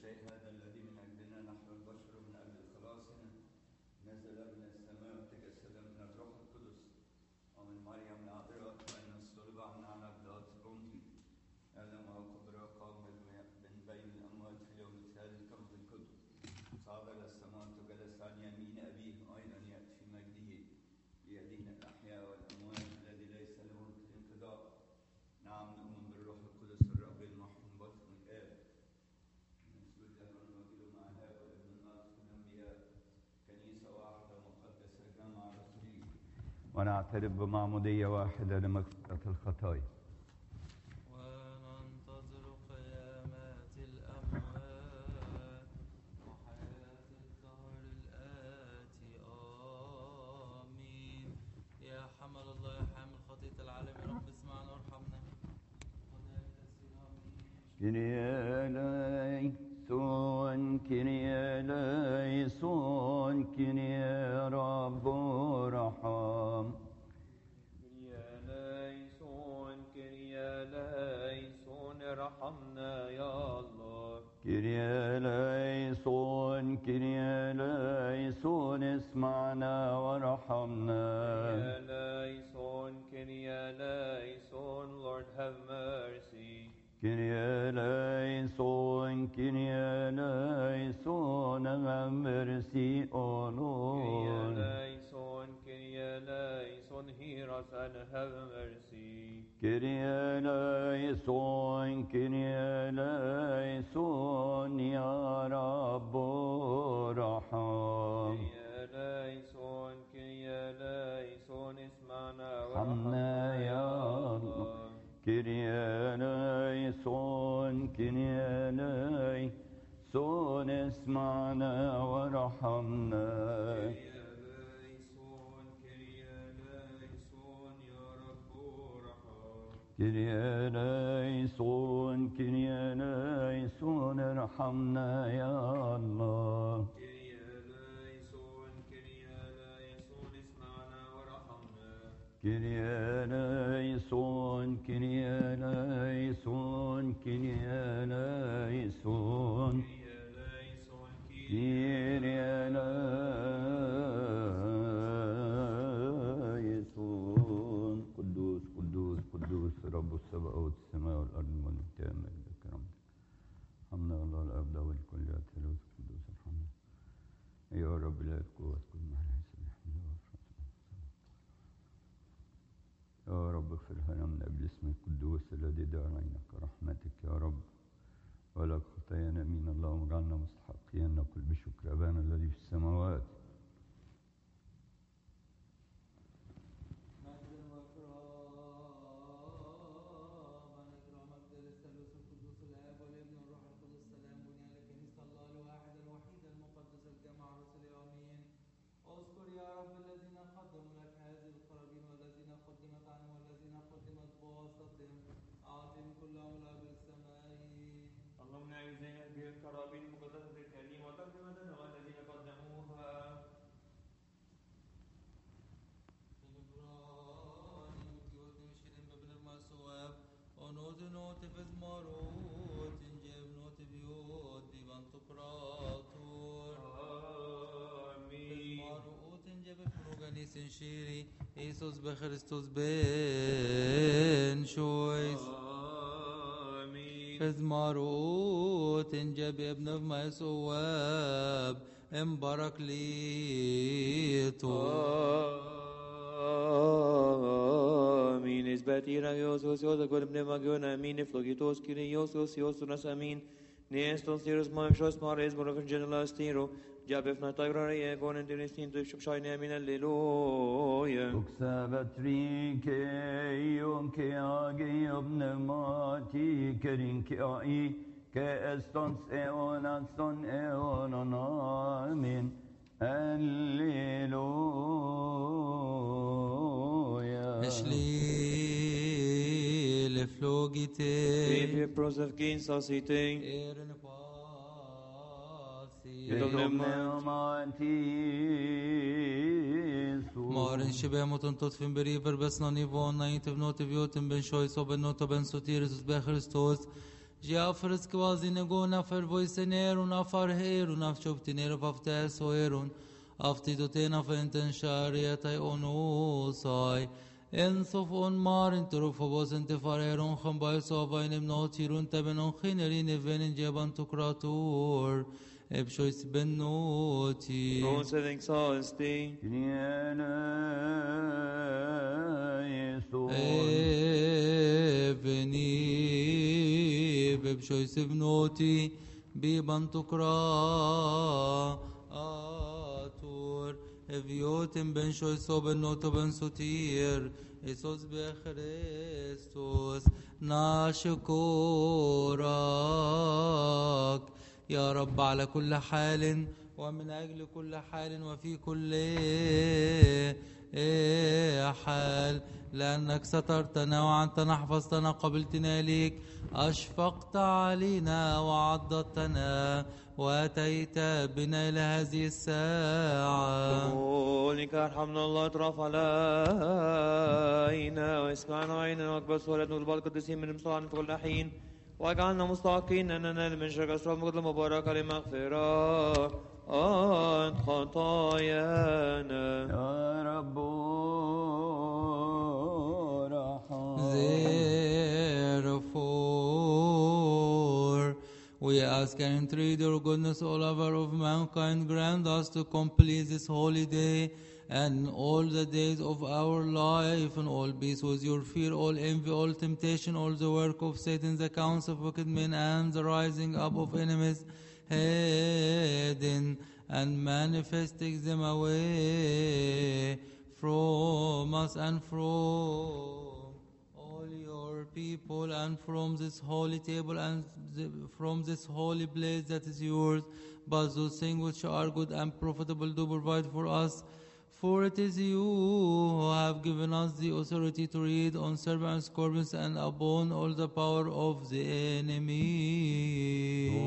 الشيء هذا الذي من أجلنا نحن البشر من أجل خلاصنا نزل من السماء وتجسد من الروح القدس ومن مريم العذراء وأن الصلب عنا على بلاط بنطي ألم وكبر قام من بين الأموات في اليوم الثالث كما في الكتب صعد إلى السماء وجلس عن يمين أبيه أيضا يأتي في مجده ليدين الأحياء والأموات الذي ليس له انقضاء. نعم نؤمن بالروح القدس الرب المحكم بطن الآب نسجد له ونمجد مع الآب والابن الناطق الأنبياء كنيسة واحدة مقدسة جامعة رسولية ونعترف بمعمودية واحدة لمغفرة الخطايا وننتظر قيامات الأموات وحياة الدهر الآتي. آمين. يا حمل الله يا حامل خطية العالم يا رب اسمعنا وارحمنا. كريا ليسون كريا ليسون كريا رب رحم كريا ليسون ارحمنا يا الله. كريا ليسون اسمعنا وارحمنا. كريا ليسون Lord have mercy. كريا ليسون have mercy, O Lord. Kyrie eleison, hear us and have mercy. Kyrie eleison, ya Rabbu raham. Kyrie eleison, isma'na wa Hamna ya Allah. Kyrie eleison, اسمعنا ورحمنا. كريا ليسون ارحمنا يا الله. كريا ليسون اسمعنا ورحمنا. كريا ليسون قدوس رب السماوات والأرض الملك مجد كرامتك. حمد الله الاب له الكل ثالوث قدوس الحمد يا رب لا القوة كل ما لا يا رب اغفر لنا من اجل اسم القدوس الذي دعانا كرحمتك يا رب ولك خطايانا من الله وجعلنا مستحقين نقول بشكر ابانا الذي في السماوات. اللهم اعزنا بالقرابين المقدسة الكريمة وتقدمتنا والذين قدموها. Isus be Christus ben shois. Fizmarut injeb ibn of Maisuab embaraklitu. Amin. Isbatira Yosos Yosakot Pneumagion Amin. Iflogitos Kyrios Yosunas Amin. Nestos Tirus Mamshos Mares Borofin General Stiro. Jabef Natagra Egon and Dinistin to Shine Amin. Alleluia. Uksabatrike yonke agi obnemati kerinke ai ke estons eonon amin. Alleluia. Eshli leflogite. Vive prosef ginsasite. Erin pasi. Marin shibe moton tot fin beriver besna nivon na intiv notiv yotim ben shoyso ben noto ben sotiris be Christos. Geafres quasinegona fervoisenerun afarherun afchoptinero paftes hoerun aftidotena fenten shariatai onusai ensof on marin turufobos entifareron chambai sovainem notirun tebenon chinerin evenin jeban tukratur ebshois benoti Från sändningsavsting. Eveni bebshois benoti biban tukratur eviotim ben shoiso ben noto ben sotir Isos bechristos نشكرك يا رب على كل حال ومن أجل كل حال وفي كل حال لأنك سترتنا وعنتنا حفظتنا قبلتنا ليك أشفقت علينا وعضدتنا وأتيت بنا إلى هذه الساعة قولك ارحمنا الله اطرف علينا واسمعنا عينا واكبس ولدنا والبعض القديسين من مصلحنا في كل حين واجعلنا مستحقين ان ننال من شرك اشرف مقدم المباركه لمغفره عن خطايانا يا رب Therefore, we ask and entreat your goodness, O lover of mankind, grant us to complete this holy day and all the days of our life and all peace with your fear, all envy, all temptation, all the work of Satan, the counsel of wicked men, and the rising up of enemies, hidden and manifesting them away from us and from all your people and from this holy table and from this holy place that is yours. But those things which are good and profitable do provide for us. For it is you who have given us the authority to read on serpents and scorpions and upon all the power of the enemy.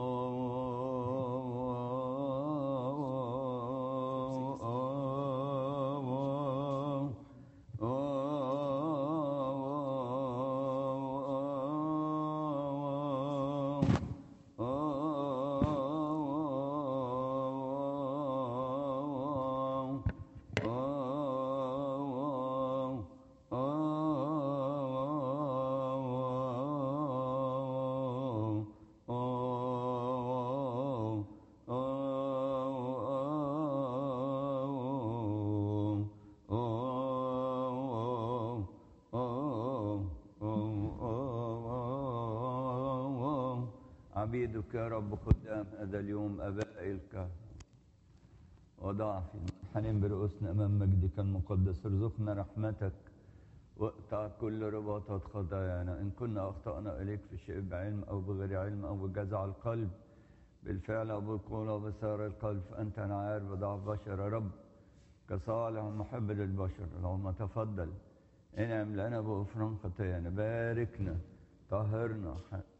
عبيدك يا رب خدام هذا اليوم أباء الكهنة وضع في المنحنين برؤوسنا أمام مجدك المقدس ارزقنا رحمتك واقطع كل رباطات خطايانا إن كنا أخطأنا إليك في شيء بعلم أو بغير علم أو بجزع القلب بالفعل أو بالقول أو بسار القلب فأنت أنا عارف بضعف بشر يا رب كصالح محب للبشر اللهم تفضل انعم لنا بغفران خطايانا باركنا طهرنا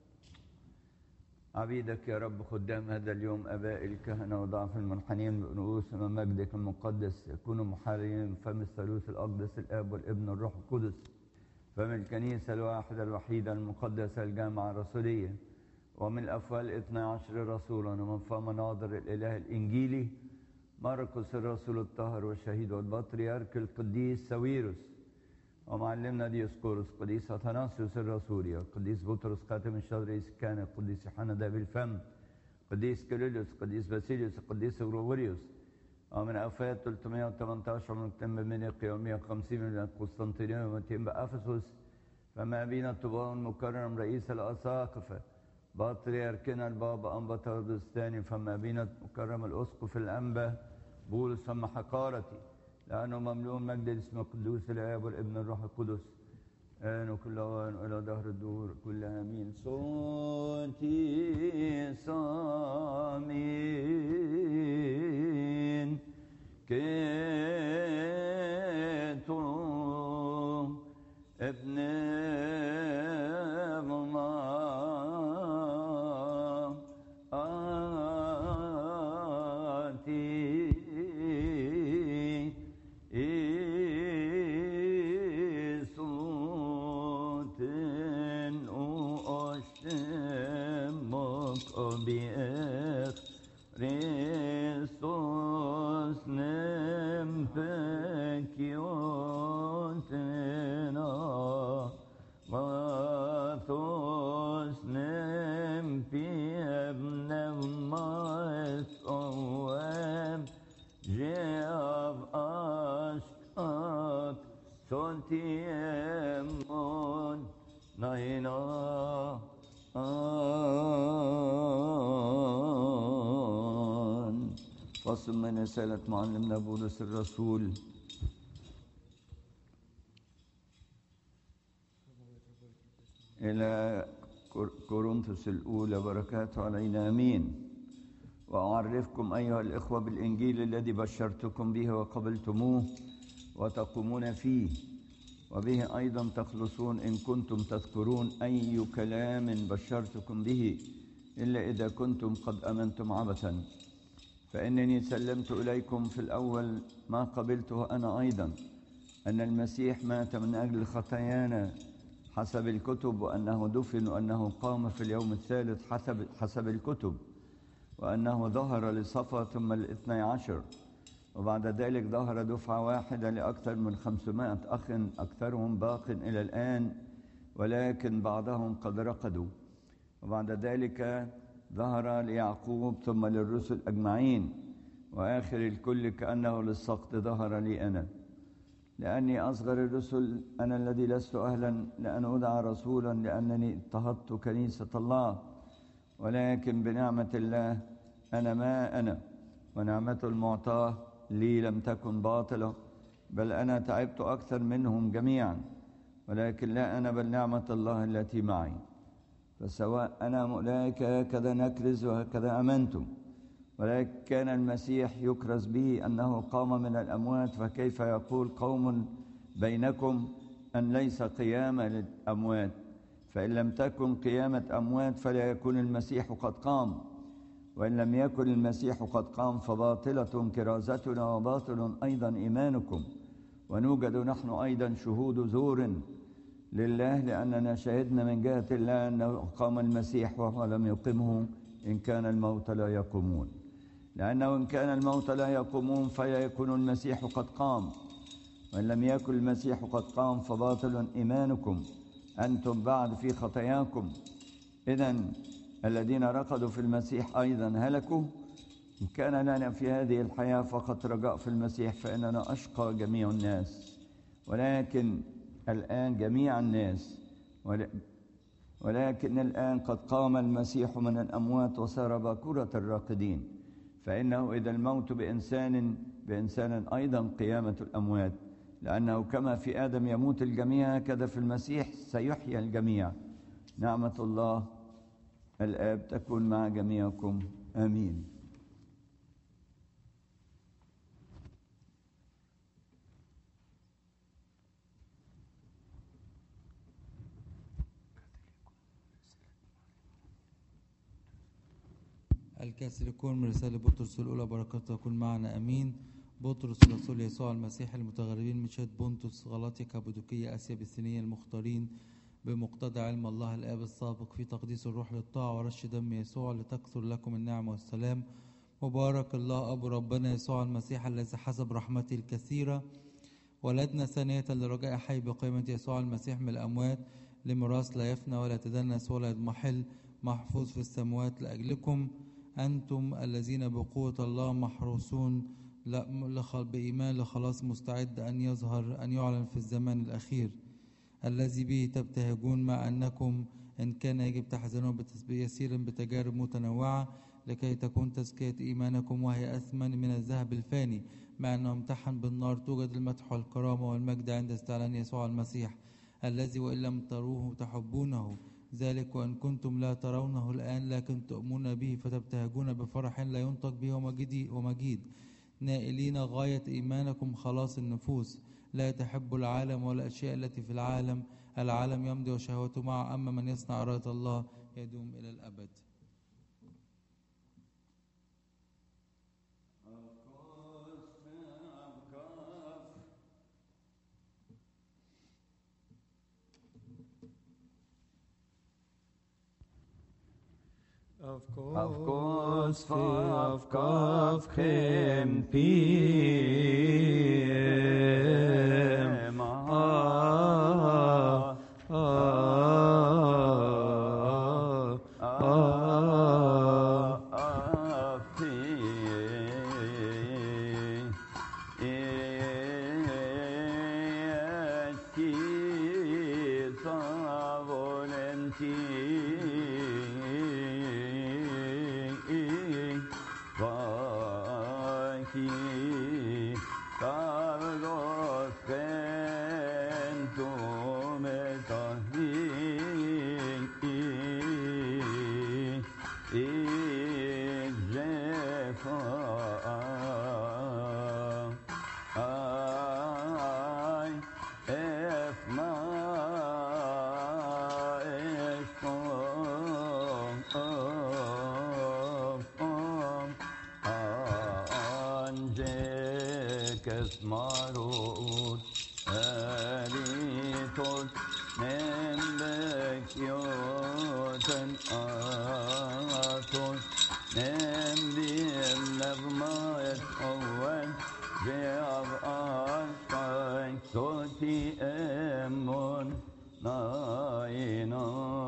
عبيدك يا رب خدام هذا اليوم أباء الكهنة وضعف المنحنين برؤوس أمام مجدك المقدس يكونوا محارين فم الثالوث الأقدس الآب والابن والروح القدس فم الكنيسة الواحدة الوحيدة المقدسة الجامعة الرسولية ومن الأفوال 12 رسولا ومن فم ناظر الإله الإنجيلي مرقس الرسول الطاهر والشهيد والبطريرك القديس ساويرس ومعلمنا ديوسكورس قديس أثناسيوس الرسولي قديس بطرس خاتم الشهر رئيس الكهنة قديس يوحنا ذهب الفم قديس كيرلس قديس باسيليوس قديس غريغوريوس ومن أوفات 318 من تم بنيقيا و150 من قسطنطينية ومتين بأفسس فما بين الطباء المكرم رئيس الأساقفة بطريركنا البابا أنبا تودروس الثاني فما بين المكرم الأسقف الأنبا بولس ثم حقارتي لأنه مملوء مجد اسم القدوس الآب والابن الروح القدس آن كل أوان إلى دهر الدهور كل آمين صوتي صامين كنتو ابن ناينا فصل من رسالة معلمنا بولس الرسول إلى كورنثوس الأولى، بركاته علينا آمين. وأعرفكم أيها الإخوة بالإنجيل الذي بشرتكم به وقبلتموه وتقومون فيه، وبه أيضا تخلصون إن كنتم تذكرون أي كلام بشرتكم به، إلا إذا كنتم قد أمنتم عبثا. فإنني سلمت إليكم في الأول ما قبلته أنا أيضا، أن المسيح مات من أجل خطايانا حسب الكتب، وأنه دفن، وأنه قام في اليوم الثالث حسب الكتب، وأنه ظهر لصفا ثم ل12، وبعد ذلك ظهر دفعة واحدة لأكثر من 500 أخ، أكثرهم باق إلى الآن، ولكن بعضهم قد رقدوا. وبعد ذلك ظهر ليعقوب ثم للرسل أجمعين، وآخر الكل كأنه للسقط ظهر لي أنا، لأني أصغر الرسل، أنا الذي لست أهلا لأن أدعى رسولا، لأنني اضطهدت كنيسة الله. ولكن بنعمة الله أنا ما أنا، ونعمة المعطاة لي لم تكن باطلة، بل أنا تعبت أكثر منهم جميعا، ولكن لا أنا بل نعمة الله التي معي. فسواء أنا أولئك هكذا نكرز وهكذا أمنتم، ولكن كان المسيح يكرز به أنه قام من الأموات، فكيف يقول قوم بينكم أن ليس قيامة للأموات؟ فإن لم تكن قيامة أموات فلا يكون المسيح قد قام، وإن لم يكن المسيح قد قام فباطلة كرازتنا وباطل أيضا إيمانكم، ونوجد نحن أيضا شهود زور لله، لأننا شهدنا من جهة الله أنه قام المسيح وهو لم يقمه، إن كان الموت لا يقومون. لأنه إن كان الموت لا يقومون فلا يكون المسيح قد قام، وإن لم يكن المسيح قد قام فباطل إيمانكم، أنتم بعد في خطاياكم. إذن الذين رقدوا في المسيح أيضا هلكوا. إن كان لنا في هذه الحياة فقط رجاء في المسيح فإننا أشقى جميع الناس، ولكن الآن جميع الناس، ولكن الآن قد قام المسيح من الأموات وصار باكورة الراقدين. فإنه إذا الموت بإنسان أيضا قيامة الأموات، لأنه كما في آدم يموت الجميع هكذا في المسيح سيحيى الجميع. نعمة الله الآب تكون مع جميعكم، آمين. الكاثوليكون من رسالة بطرس الأولى، بركاته تكون معنا آمين. بطرس رسول يسوع المسيح المتغربين من شهد بونتوس، غلاطيا، كابودوكية، آسيا بالسينية، المختارين بمقتضى علم الله الآب السابق في تقديس الروح للطاعة ورش دم يسوع، لتكثر لكم النعمة والسلام. مبارك الله أبو ربنا يسوع المسيح الذي حسب رحمته الكثيرة ولدنا ثانية لرجاء حي بقيمة يسوع المسيح من الأموات، لميراث لا يفنى ولا يتدنس ولا يضمحل، محفوظ في السماوات لأجلكم أنتم الذين بقوة الله محروسون بإيمان لخلاص مستعد أن يعلن في الزمان الأخير، الذي به تبتهجون، مع أنكم إن كان يجب تحزنون يسيرا بتجارب متنوعة، لكي تكون تزكية إيمانكم وهي أثمن من الذهب الفاني، مع أنه امتحن بالنار، توجد المدح والكرامة والمجد عند استعلان يسوع المسيح، الذي وإن لم تروه تحبونه، ذلك وإن كنتم لا ترونه الآن لكن تؤمنون به، فتبتهجون بفرح لا ينطق به ومجيد، نائلين غاية إيمانكم خلاص النفوس. لا تحب العالم ولا الأشياء التي في العالم، العالم يمضي وشهوته معه، أما من يصنع إرادة الله يدوم إلى الأبد. Of course, of course, Kim Pim. Carlos Gento Metahi Jefa Efna Marut Eritos Nembekyoten Atos Nembien Navmaet Owen Jeav Arkain Soti Emon Naina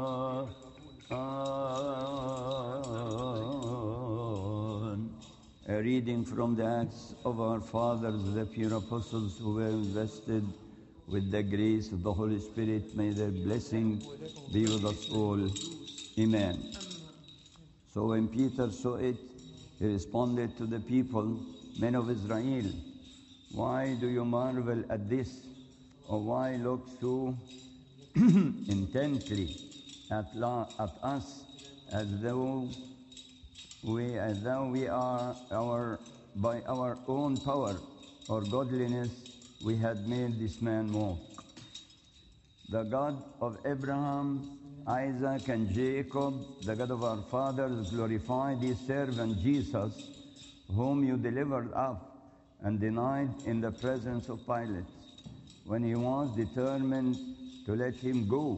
A reading from the Acts of our Fathers, the pure apostles who were invested with the grace of the Holy Spirit. May their blessing be with us all. Amen. So when Peter saw it, he responded to the people, men of Israel, why do you marvel at this? Or why look so intently at us as though we are by our own power or godliness we had made this man walk. The God of Abraham, Isaac, and Jacob, the God of our fathers, glorified his servant Jesus, whom you delivered up and denied in the presence of Pilate, when he was determined to let him go.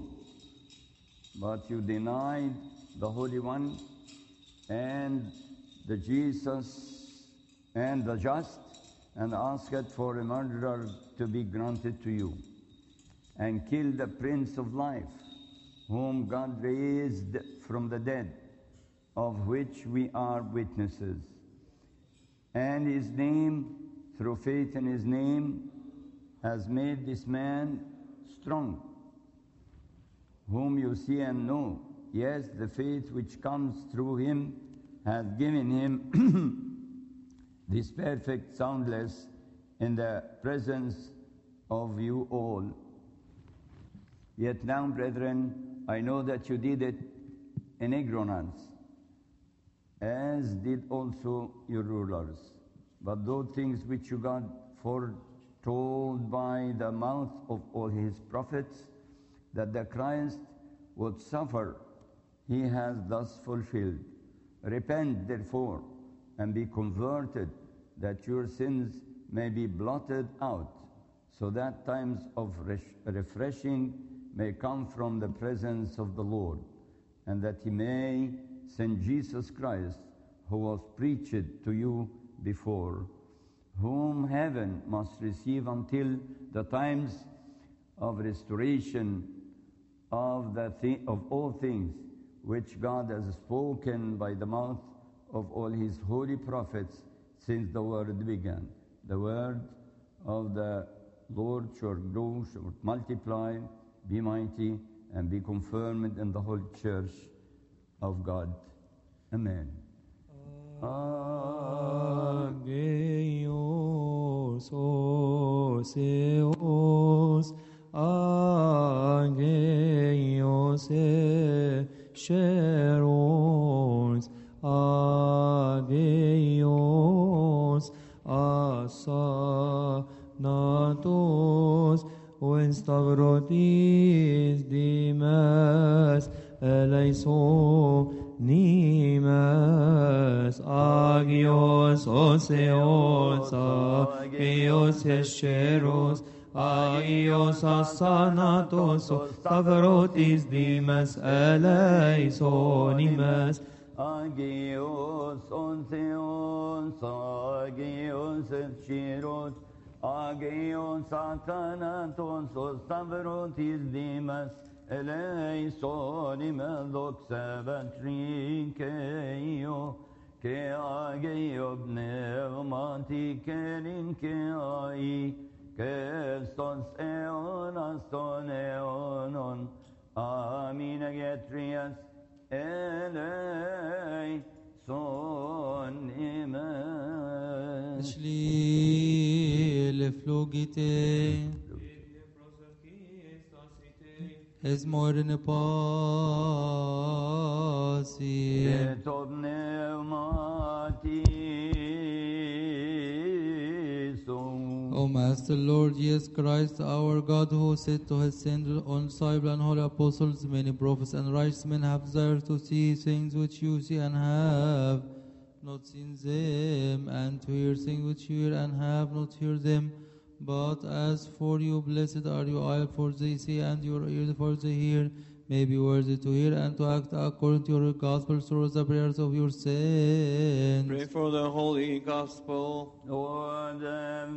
But you denied the Holy One and the Jesus and the just, and asked for a murderer to be granted to you, and killed the Prince of Life, whom God raised from the dead, of which we are witnesses. And his name, through faith in his name, has made this man strong, whom you see and know. Yes, the faith which comes through him has given him this perfect soundness in the presence of you all. Yet now, brethren, I know that you did it in ignorance, as did also your rulers. But those things which you got foretold by the mouth of all his prophets, that the Christ would suffer, he has thus fulfilled. Repent, therefore, and be converted, that your sins may be blotted out, so that times of refreshing may come from the presence of the Lord, and that he may send Jesus Christ, who was preached to you before, whom heaven must receive until the times of restoration of all things, which God has spoken by the mouth of all his holy prophets since the world began. The word of the Lord shall grow, shall multiply, be mighty, and be confirmed in the whole church of God. Amen. Ageos oseos, ageos sheros, ageos asanatos, when stavrotis dimas eleison nimes, agios oseos, agios escheros, agios asanatos, stavrotis dimas eleison nimes, Agios onseos, agios escheros, agios atanatos, stavrotis dimas, eleison nimes, doxabatrikeio, ke agio pneumatikerin ke ai, ke stos eonas ton eonon, Amin agetrias elei son imen. Schliele flugite. Es moirene pasi. Etob pneumati O Master Lord Jesus Christ, our God, who said to his saints on disciples and holy apostles, many prophets and righteous men have desired to see things which you see and have not seen them, and to hear things which you hear and have not heard them. But as for you, blessed are your eyes, for they see, and your ears, for they hear. May be worthy to hear and to act according to your gospel through the prayers of your saints. Pray for the Holy Gospel. Lord have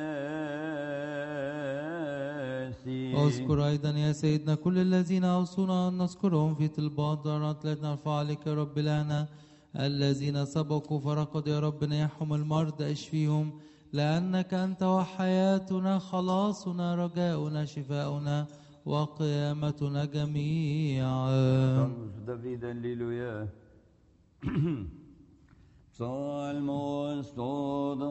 mercy. اذكر أيضا يا سيدنا كل الذين أوصونا أن نذكرهم في طلبات ضرات لا نرفع عليك يا رب لنا، الذين سبقوا فرقد يا رب نيحهم المرضى اشفيهم، لأنك أنت وحياتنا خلاصنا رجاؤنا شفاؤنا وقيامتنا جميعا. David, Alleluia. Psalmos toda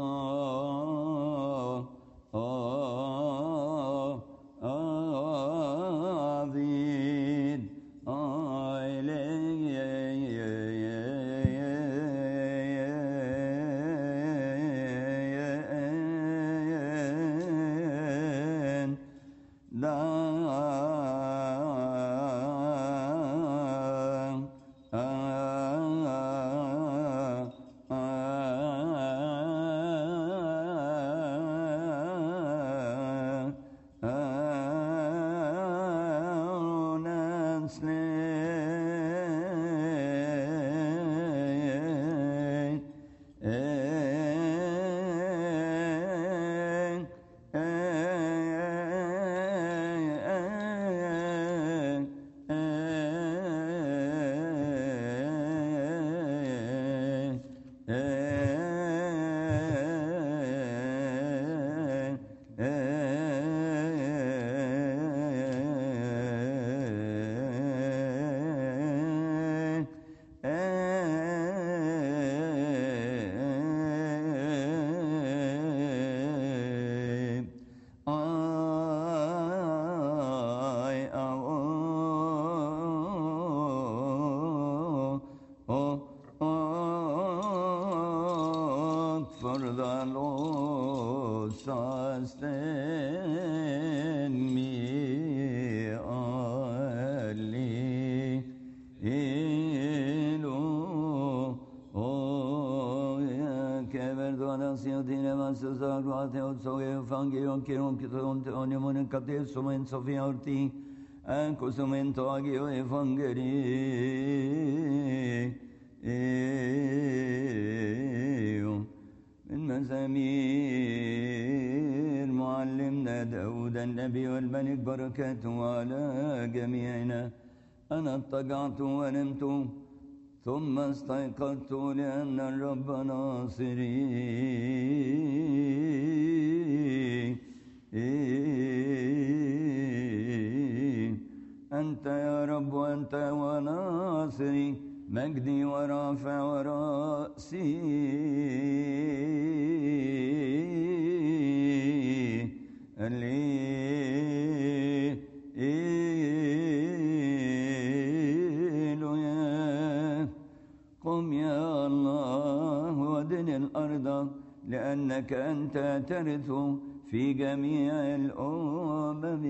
David Sumen Sofia Orti, and Cosumento Agio Evangeli, من مزامير معلمنا داود النبي والملك بركاته على جميعنا. أنا اضطجعت ونمت ثم استيقظت لأن الرب ناصري. أنت يا رب أنت وناصري، مجدي ورافع ورأسي. هللويا. قم يا الله ودن الأرض، لأنك أنت ترث في جميع الأمم.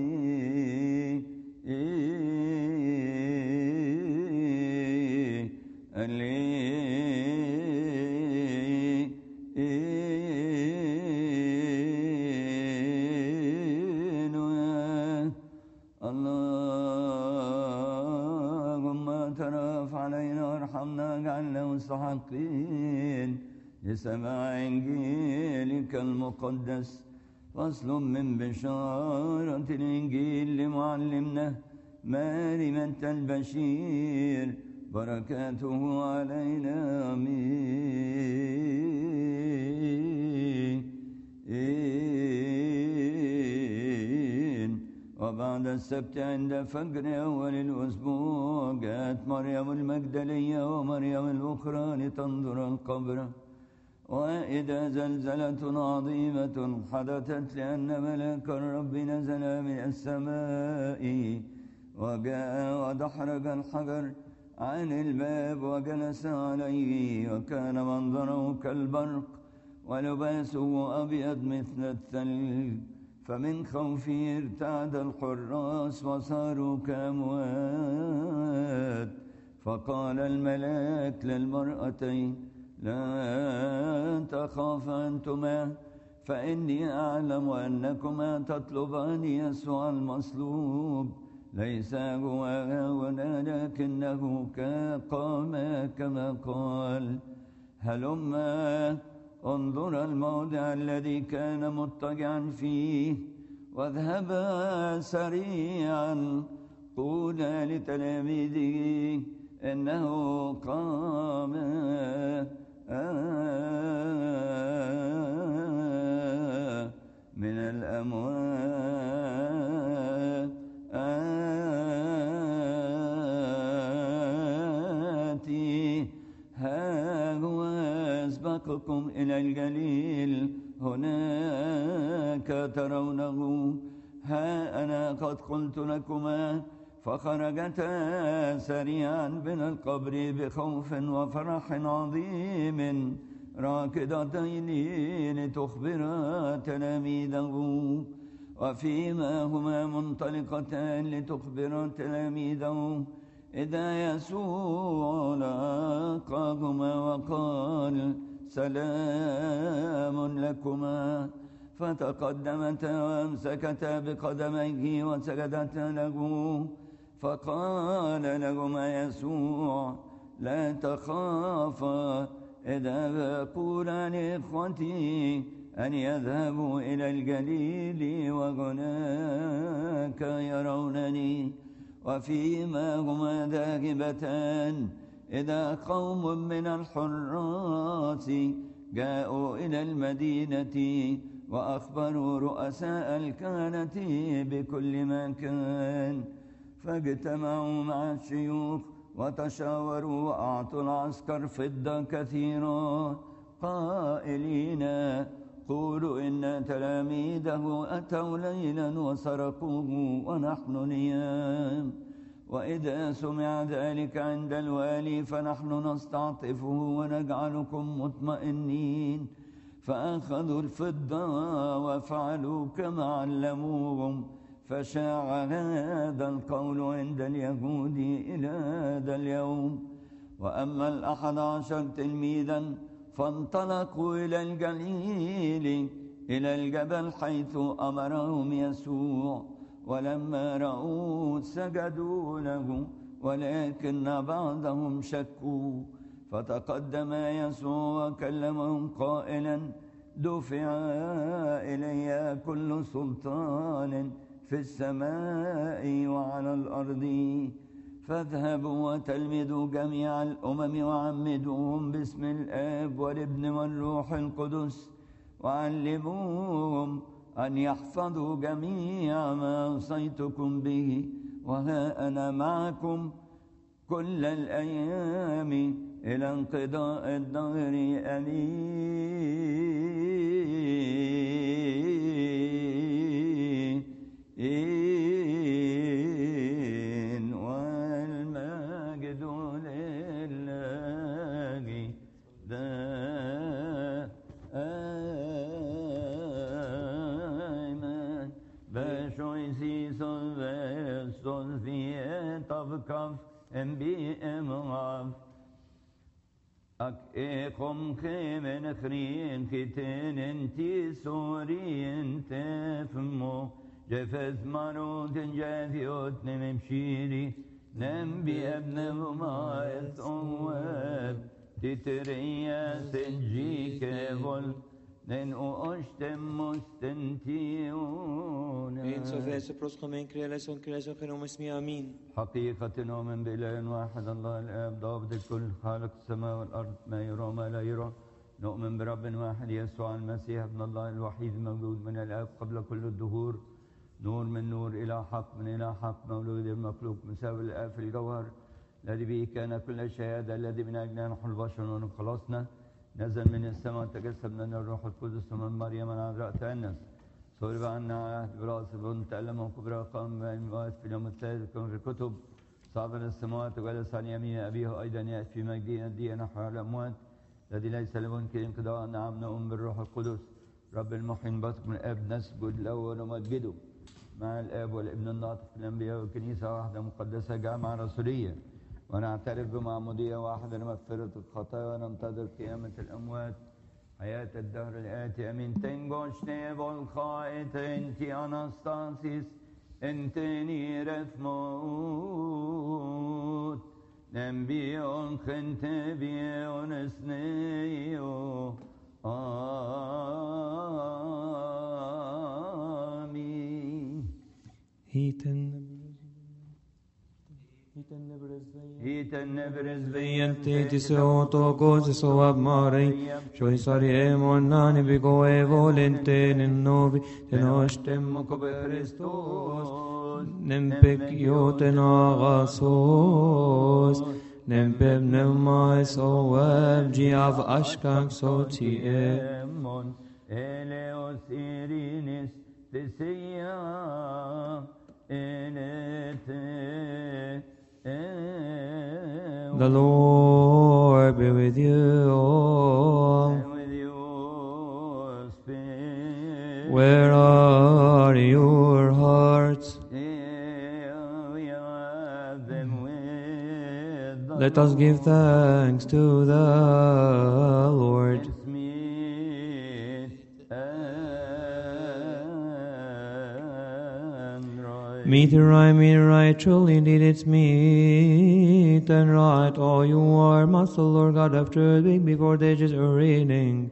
اللهم ترف علينا وارحمنا، اجعلنا مستحقين لسماع إنجيلك المقدس. فصل من بشارة الإنجيل لمعلمنا مريمة البشير، بركاته علينا آمين. وبعد السبت عند فجر أول الأسبوع جاءت مريم المجدلية ومريم الأخرى لتنظر القبر، وإذا زلزلة عظيمة حدثت لأن ملاك الرب نزل من السماء وجاء ودحرج الحجر عن الباب وجلس عليه، وكان منظره كالبرق ولباسه أبيض مثل الثلج، فمن خوفه ارتعد الحراس وصاروا كأموات. فقال الملاك للمرأتين: لا تخافا أنتما، فإني أعلم أنكما تطلبان يسوع المصلوب، ليس هو هنا لكنه قام كما قال. هلما انظر الموضع الذي كان مضطجعا فيه، واذهبا سريعا قولا لتلاميذه إنه قام من الأموات. ها هو أسبقكم إلى الجليل، هناك ترونه. ها أنا قد قلت لكما. فخرجتا سريعا من القبر بخوف وفرح عظيم راكضتين لتخبرا تلاميذه. وفيما هما منطلقتان لتخبرا تلاميذه إذا يسوع لاقاهما وقال: سلام لكما. فتقدمتا وامسكتا بقدميه وسجدتا له. فقال لهما يسوع: لا تخافا، إذا أقولان إخوتي أن يذهبوا إلى الجليل وهناك يرونني. وفيما هما ذاهبتان إذا قوم من الحراس جاءوا إلى المدينة وأخبروا رؤساء الكهنة بكل ما كان، فاجتمعوا مع الشيوخ وتشاوروا وأعطوا العسكر فضة كثيرة قائلين: قولوا إن تلاميذه أتوا ليلا وسرقوه ونحن نيام. وإذا سمع ذلك عند الوالي فنحن نستعطفه ونجعلكم مطمئنين. فأخذوا الفضة وفعلوا كما علموهم، فشاع هذا القول عند اليهود إلى هذا اليوم. وأما 11 تلميذا فانطلقوا إلى الجليل إلى الجبل حيث أمرهم يسوع، ولما رأوه سجدوا له، ولكن بعضهم شكوا. فتقدم يسوع وكلمهم قائلا: دفع إلي كل سلطان في السماء وعلى الأرض، فاذهبوا وتلمذوا جميع الأمم وعمدوهم باسم الآب والابن والروح القدس، وعلموهم أن يحفظوا جميع ما أوصيتكم به، وها أنا معكم كل الأيام إلى انقضاء الدهر. آمين. والمجد لله دائما. بشويسيسون بستون في طبقف MBM أك إيكم خيمن خرين كتن انتي سورين تفمو جفز مارون تنجافيوت نمشيري نمبي ابنهما يتواب تتريا سنجيك فول نن أشتم مستنتيون. إن سوف بروسخمين كريلسون كريلسون خيرهم اسمي آمين. حقيقة نؤمن بإله واحد الله الآب ضابط الكل خالق السماء والأرض ما يرى وما لا يرى. نؤمن برب واحد يسوع المسيح ابن الله الوحيد المولود من الآب قبل كل الدهور، نور من نور إلى حق من إلى حق، مولود المخلوق مساوي الآب في الجوهر، الذي به كان كل شيء، هذا الذي من أجله نحن البشر ونخلصنا، نزل من السماء تجسد من الروح القدس ومن مريم العذراء تأنس، صلب عنا على عهد براس البن، تألم وكبرى، قام بين الموت في اليوم الثالث كما في الكتب، صعد إلى السماوات وجلس عن يمين أبيه، أيضا يأتي في مجده ينادي نحو الأموات، الذي ليس لملك انقضاء، نعم نؤمن بالروح القدس رب المحيي الباطن من الآب، نسجد له ونمجده مع الآب والابن الناطق في الأنبياء، والكنيسة واحدة مقدسة جامعة رسولية، ونعترف بمعمودية واحدة لمغفرة الخطايا، وننتظر قيامة الأموات حياة الدهر الآتي. أمين. Tengosh nebol khaet enti anastasis enteni refmut nembion khente bion esneyo. Amin. Hiten nebres Vejente so to goze so abmare, shoi sari emonani bigoe volente novi tenostem kobe Christos, nempek yoten agasos, nempem nemais oem giav ashkak sotie. Eleos irinis tesia enete. The Lord be with you. And with your spirit. Where are your hearts? We have them with the Let us give thanks to the Lord. It's meet and right. Meet right, truly indeed it's meet and right. Oh, you are Master Lord God after being before the ages reigning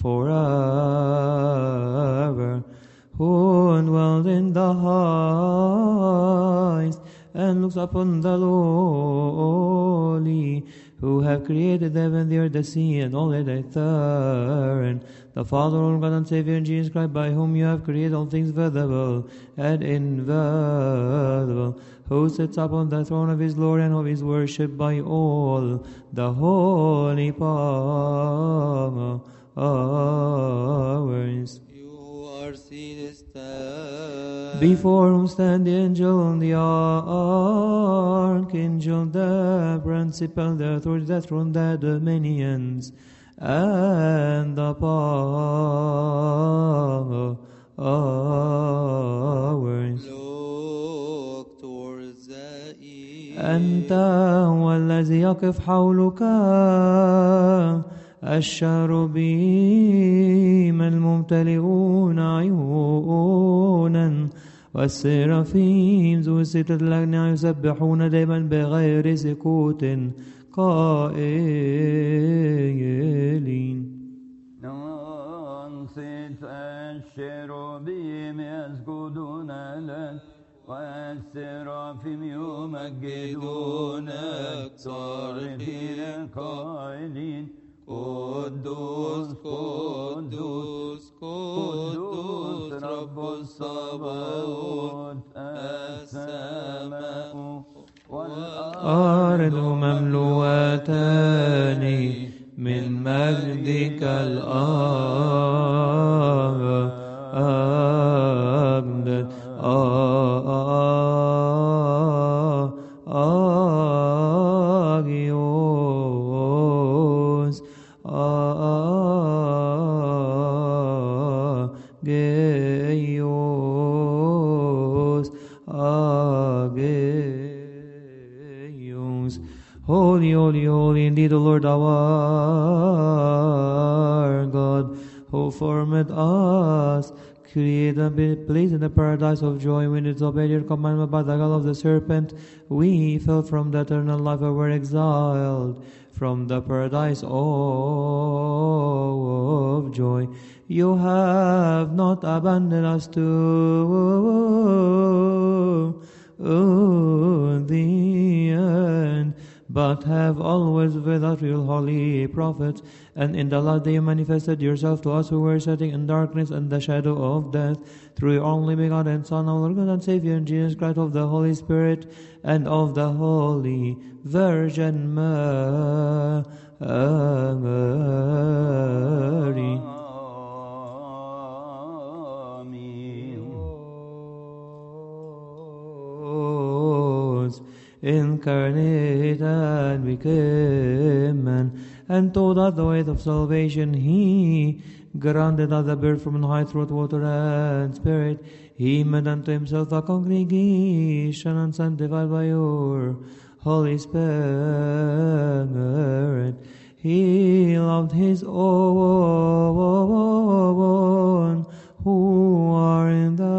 forever. Who dwells in the highest and looks upon the lowly, who have created the heaven, the earth, the sea, and all that they therein. The Father, Lord God and Savior, Jesus Christ, by whom you have created all things visible and invisible, who sits upon the throne of his glory and of his worship by all the holy powers. You are seated Before whom stand the angel and the archangel, the principal, the authorities, the throne, the dominions, and the powers. Look towards the east. أنت هو الذي يقف حولك الشاربيم الممتلئون عيونا، والسرافيم ذو الستة الأجنحة يسبحون دائما بغير سكوت قائلين. ننصت الشروبيم يسجدون لك، والسرافيم يمجدونك، صارخين قائلين قدوس قدوس قدوس رب الصباوت. السماء والأرض مملوءتان من مجدك الأبد. آغيوس آغيوس آغيوس. Holy, holy, holy, indeed the Lord our God, who formed us, created and be placed in the paradise of joy. When it disobeyed your commandment by the guile of the serpent, we fell from the eternal life and were exiled from the paradise of joy. You have not abandoned us to the end, but have always with us your holy prophets. And in the last day you manifested yourself to us who were sitting in darkness and the shadow of death, through your only begotten Son, our God and Savior, Jesus Christ, of the Holy Spirit, and of the Holy Virgin Mary. Incarnate and became man, and told us the way of salvation. He granted us the birth from on high through water and spirit. He made unto himself a congregation and sanctified by your Holy Spirit. He loved his own who are in the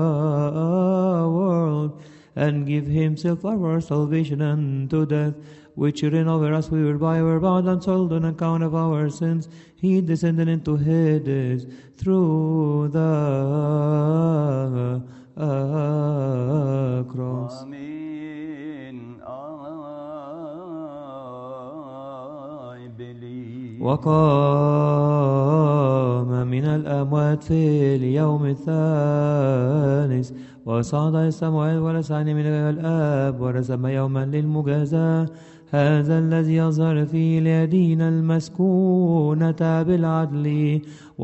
world, and give himself our salvation unto death, which reign over us. We were bound and sold on account of our sins. He descended into Hades through the cross. Amen. I believe. وقام من الأموات في اليوم الثالث وصعد السماوات ولسعن من الآب ورسم يوما للمجازاة. هذا الذي يظهر فيه اليدين المسكونة بالعدل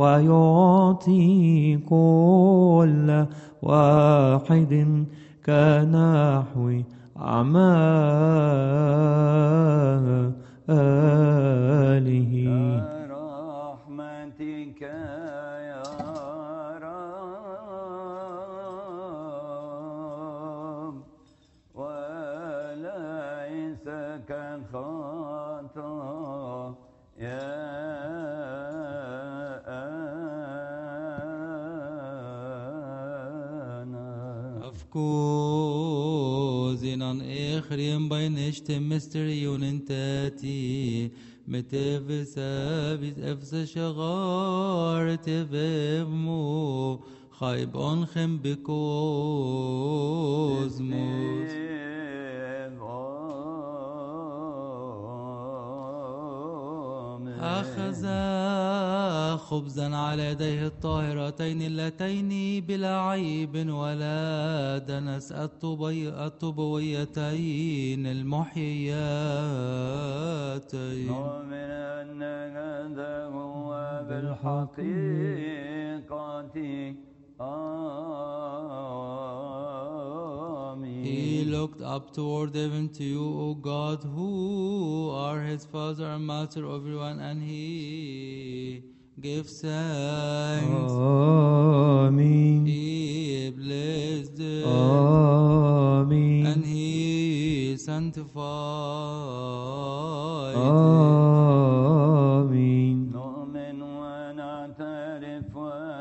ويعطي كل واحد كنحو أعماله. رحمتك يا رب وليس كالخطا Of course, innan echrim by nishte mystery unintati metevisa bis efse shagar tevemu chayb onchem bekozmos. أخذ خبزا على يديه الطاهرتين اللتين بلا عيب ولا دنس الطبويتين المحيياتين. نؤمن أن هذا هو بالحقيقة. He looked up toward heaven to you, O God, who are his Father and Master of everyone, and he gave thanks. Amen. He blessed it, Amen. and he sanctified it. Amen. نؤمن ونعترف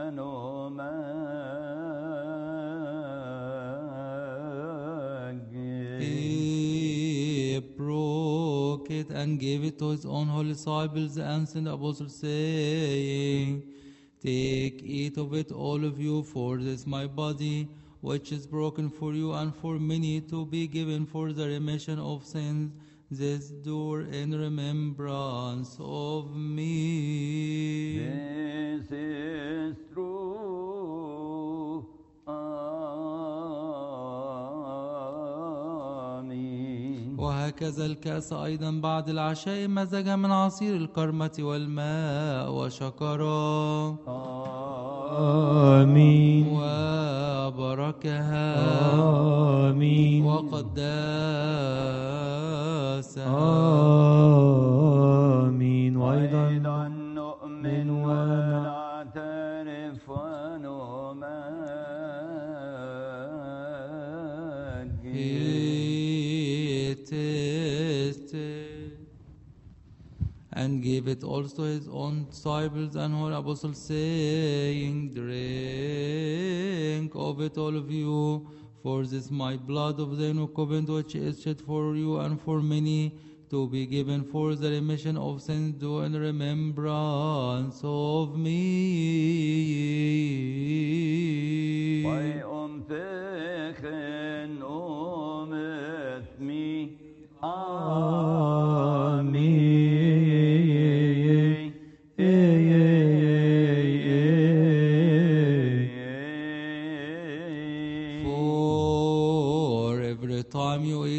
He broke it and gave it to his own holy disciples and sent the apostles, saying, Take, eat of it, all of you, for this my body, which is broken for you and for many, to be given for the remission of sins. This do in remembrance of me. This is true. آمين. وهكذا الكأس أيضا بعد العشاء مزج من عصير الكرمة والماء وشكرا آمين. وبركها آمين. وقداسها. آمين. وأيضا نؤمن ونعترف He tasted and gave it also his own disciples and holy apostles, saying, Drink of it, all of you, for this is my blood of the new covenant, which is shed for you and for many, to be given for the remission of sins. Do in remembrance of me. وينفخ أمثمي.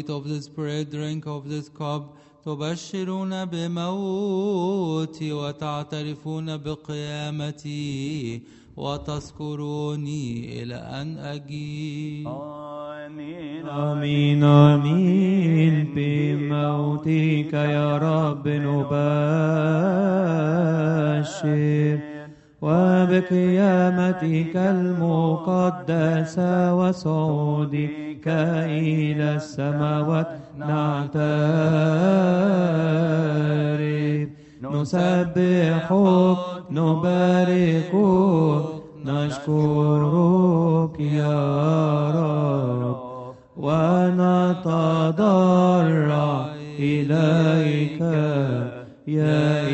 eat of this bread, drink of this cup, تبشرون بموتي وتعترفون بقيامتي وتذكروني إلى أن أجيء. آمين آمين آمين. بموتك يا رب نبشر وبقيامتك المقدسة وصعودك إلى السماوات نعترف نسبحك نباركك نشكرك يا رب ونتضرع إليك يا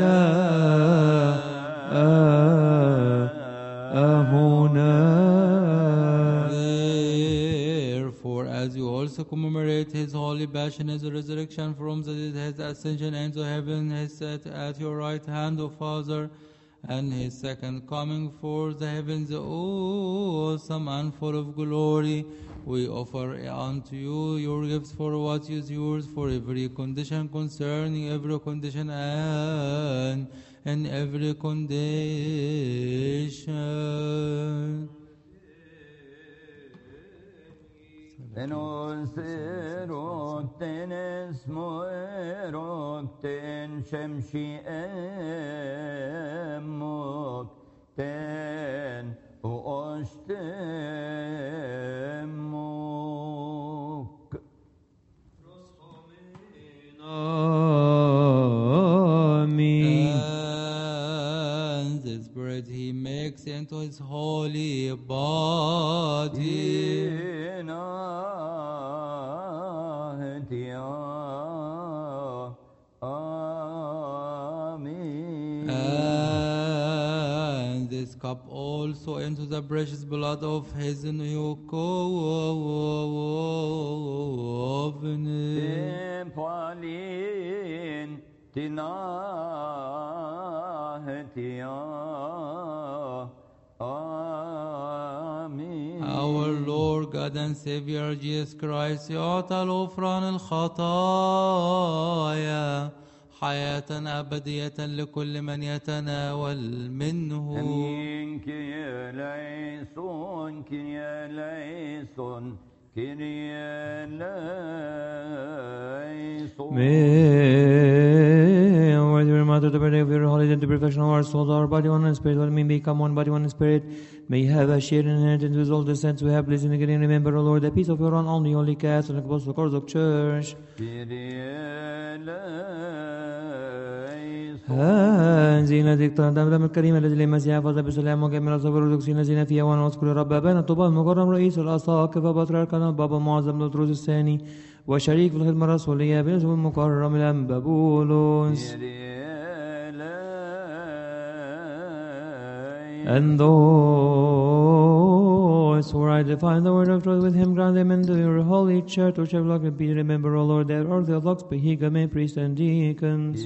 Therefore, as you also commemorate his holy passion, his resurrection from the dead, his ascension into heaven, his set at your right hand, O Father, and his second coming for the heavens, awesome and full of glory, we offer unto you your gifts for what is yours, for every condition concerning every condition and in every condition. Tenosirok tenesmoerok ten shemshi emok ten oshtemok. Amen. And this bread he makes into his holy body. And this cup also into the precious blood of his new covenant. Palin tinahetia. Amen. Our Lord God and Savior Jesus Christ يعطى الغفران الخطايا حياة أبدية لكل من يتناول منه. Amen. Kyrie eleison, Kyrie eleison, Kyrie eleison. May our dear Mother, the birthday of your holy and the perfection of our soul, our body, one and spirit, all may become one body, one spirit, may have a share in inheritance with all the saints who have blessed in again. Remember, O Lord, the peace of your own only holy Catholic Apostolic Orthodox Church. هذه الذكرى الدم الكريمة الذي لمسيح فضل بسلام وجميع الصبر والدكسين الذين فيها ونذكر رب أبانا طوبى المكرم رئيس الأساقفة بطريركنا البابا معظم بطرس الثاني وشريك في الخدمة الرسولية بالاسم المكرم الأنبا بولس. And those who are define the word of truth with him, grant them into your holy church, which have loved and peace. Remember, O Lord, that Orthodox, Behigame, priests and deacons.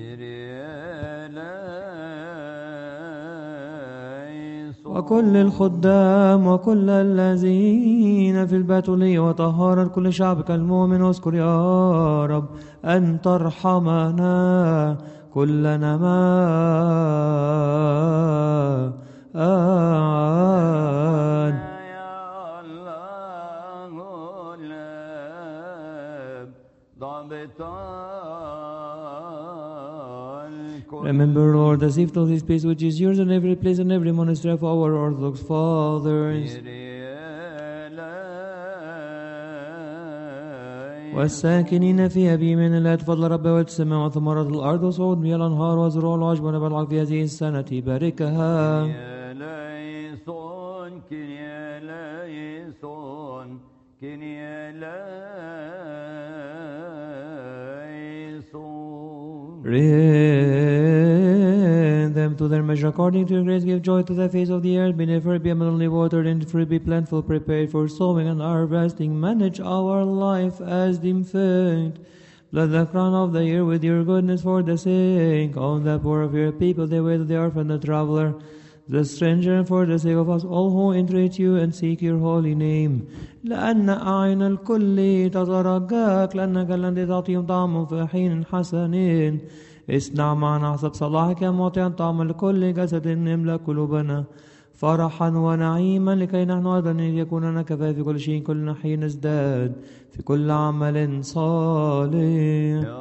وكل الخدام وكل الذين في البتولية وطهارة كل شعبك المؤمن اذكر يا رب أن ترحمنا كلنا ما Remember, Lord, the gift of this peace which is yours in every place and every monastery of our Orthodox fathers. والساكنين فيها بيمين الله تفضل رب والسماء وثمرات الأرض وصعود بها الأنهار وزروع العشب ونبع في هذه السنة باركها. Rain them to their measure according to your grace. Give joy to the face of the earth. Be never be abundantly watered and fruit be plentiful, prepared for sowing and harvesting. Manage our life as deemed fit. Bless the crown of the year with your goodness for the sake of the poor of your people, the way of the orphan, the traveler, the stranger, and for the sake of us all who entreat you and seek your holy name. لأن أعين الكل تترجاك لأنك الذي تعطيهم طعم في حين حسن. اصنع معنا حسب صلاحك معطيا طعم لكل جسد املأ قلوبنا فرحا ونعيما لكي نحن أيضا يكون لنا كفاية في كل شيء كل حين نزداد في كل عمل صالح.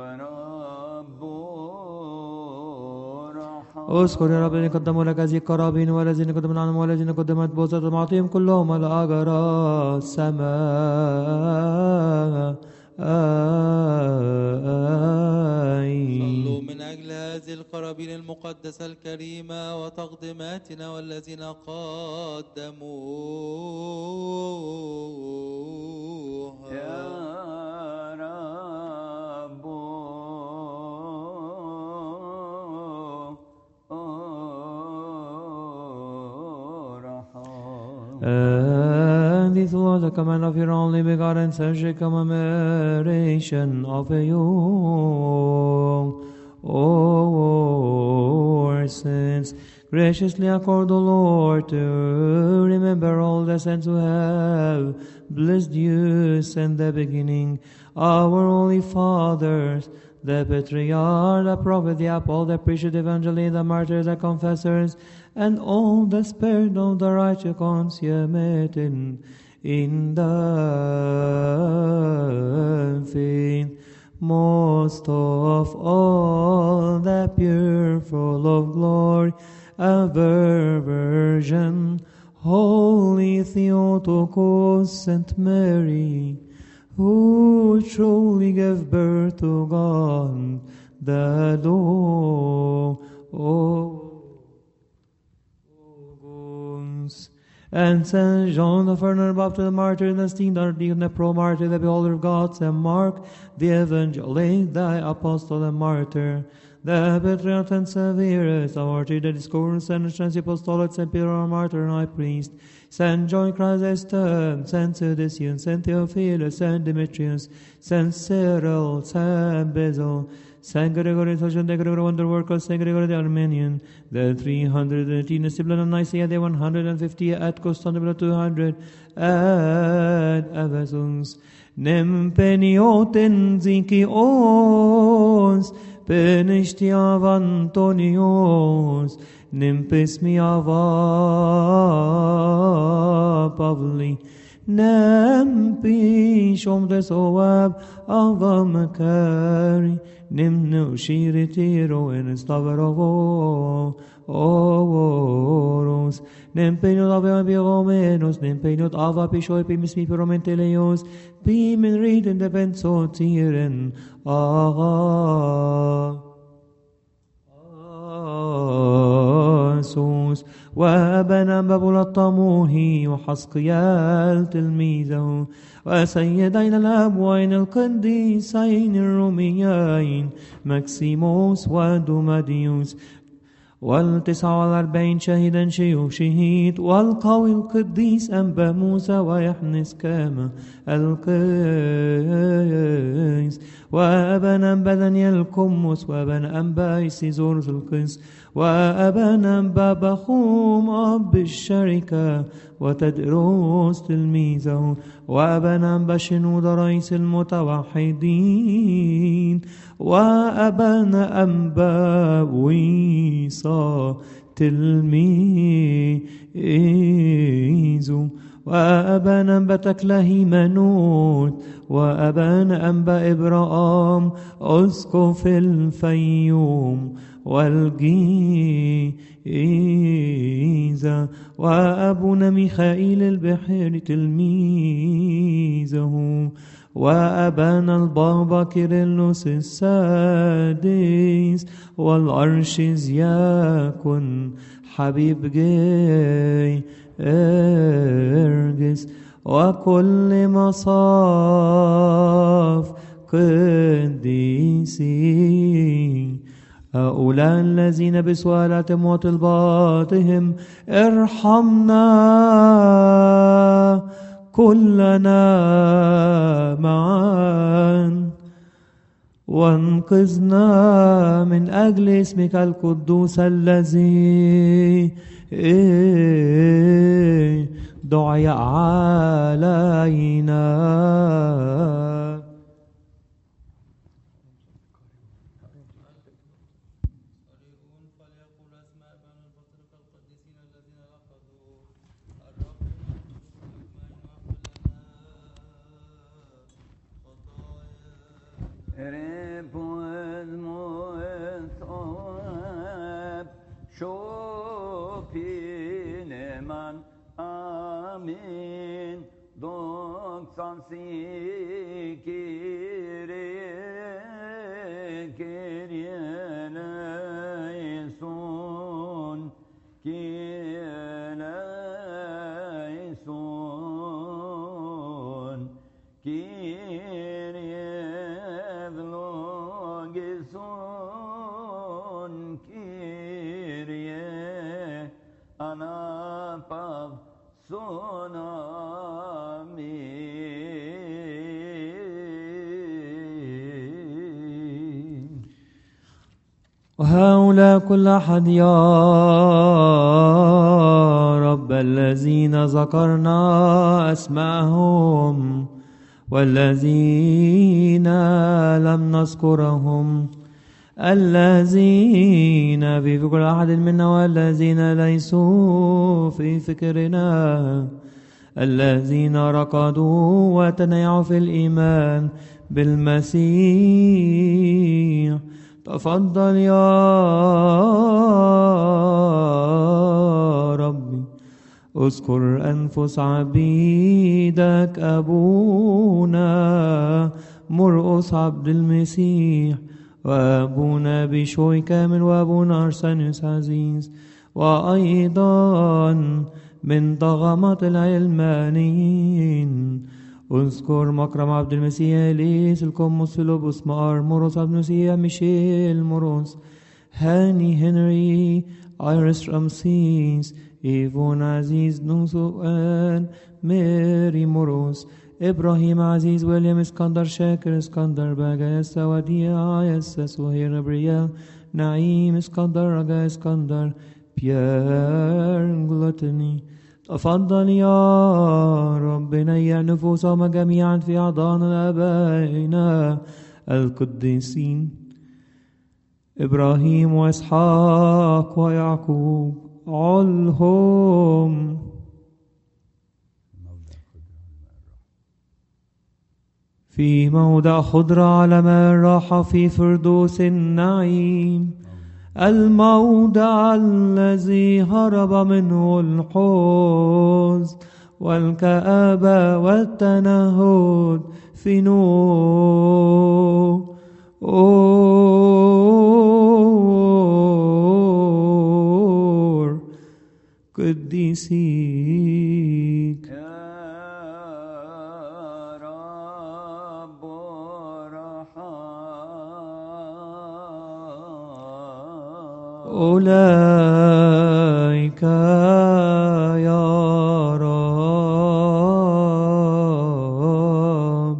اذكر يا رب الذين قدموا لك هذه القرابين والذين قدموا عنهم والذين قدمت بوزة معطيهم كلهم الأجر السماء. صلوا من أجل هذه القرابين المقدسة الكريمة وتقدماتنا والذين قدموها يا رب And this was the command of your only begotten Son, commemoration of you, our sins. Graciously accord, O Lord, to remember all the saints who have blessed you since the beginning, our holy fathers, the patriarch, the prophet, the apostle, the priest, the evangelist, the martyrs, the confessors, and all the spirit of the righteous consummated in the faith. Most of all, the pure, full of glory, ever Virgin, Holy Theotokos, Saint Mary, who truly gave birth to God the Lord. And Saint John the Ferner Baptist, the martyr, the esteemed Deacon, the pro-martyr, the beholder of God, Saint Mark, the evangelist, the apostle and martyr, the patriarch and Severus, our martyr, the discourse, and the apostolate, Saint Peter, our martyr and high priest, Saint John Chrysostom, Saint Sidician, Saint Theophilus, Saint Demetrius, Saint Cyril, Saint Basil, Saint Gregory, Saint Gregory, wonder worker, Saint Gregory the Armenian, the 318 Discipline of Nicaea, the 150 at Constantinople, 200 at Ephesus, Nempenioten Zinkios, Penishtiav Antonios, Nimpismiava Pavli, Nempi Shom de Soab, Avamkari, Nimnu Shiritiro in Stavarovo, Oros, Nempenot Ava Biromenos, Nempenot Ava Pishoi Pimismi Piromenteleos, Pimin Reed in the Benso Tiren, Sus, وابنا بابل الطموهي وحسقيال تلميذه وسيدين الأبوين القديسين الروميين مكسيموس ودوماديوس وال49 شهيدا شيوخ شهيد والقوي القديس أنبا موسى ويحنس كاما القيس وأبنا أنبا دانيال الكمس وأبنا أنبا إيسيزورس القيس وأبنا أنبا بخوم أب الشركة وتدروس تلميذه وأبنا أنبا شنود رئيس المتوحدين وأبنا أنبا ويصا تلميذه وأبانا أنبا تكلهيمانوت وأبانا أنبا إبراهام أسقف الفيوم والجيزة وأبونا ميخائيل البحير تلميذه وأبانا البابا كيرلس السادس والأرشيز يكن حبيب جاي أرجس وكل مصاف قديسين هؤلاء الذين بسؤالاتهم وطلباتهم ارحمنا كلنا معا وانقذنا من أجل اسمك القدوس الذي دعي علينا. Amen. Doksan sikire kiriyeleison kiriyeleison kiriyevlogison kiriye anapav Sonami. وهؤلاء كل أحد يا رب الذين ذكرنا أسماءهم والذين لم نذكرهم الذين في كل أحد منا والذين ليسوا في فكرنا الذين ركضوا وتنيعوا في الإيمان بالمسيح. تفضل يا ربي اذكر أنفس عبيدك أبونا مرقس عبد المسيح وأبونا بشوي كامل وأبونا أرسانيوس عزيز وأيضا من ضغمة العلمانيين. اذكر مكرم عبد المسيح إليس الكمس فيلبس مار موروس عبد المسيح ميشيل موروس هاني هنري ايرس رمسيس إيفون عزيز نوسوان ميري موروس إبراهيم عزيز ويليام اسكندر شاكر اسكندر باجا يسا وديع يسا سهير بريال نعيم اسكندر رجا اسكندر بيير غلطني. تفضل يا رب نيع نفوسهم جميعا في أحضان آبائنا القديسين إبراهيم وإسحاق ويعقوب علهم في موضع خضرة على ماء الراحة في فردوس النعيم الموضع الذي هرب منه الحزن والكآبة والتنهد في نور قديسيك. أولئك يا رب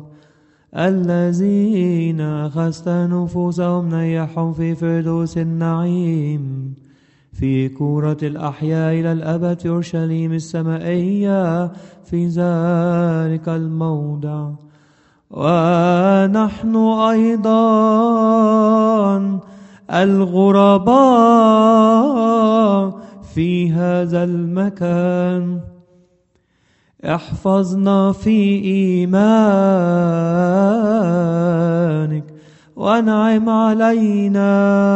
الذين أخذت نفوسهم نيحهم في فردوس النعيم في كورة الأحياء إلى الأبد في أورشليم السمائية في ذلك الموضع. ونحن أيضا الغرباء في هذا المكان احفظنا في إيمانك وانعم علينا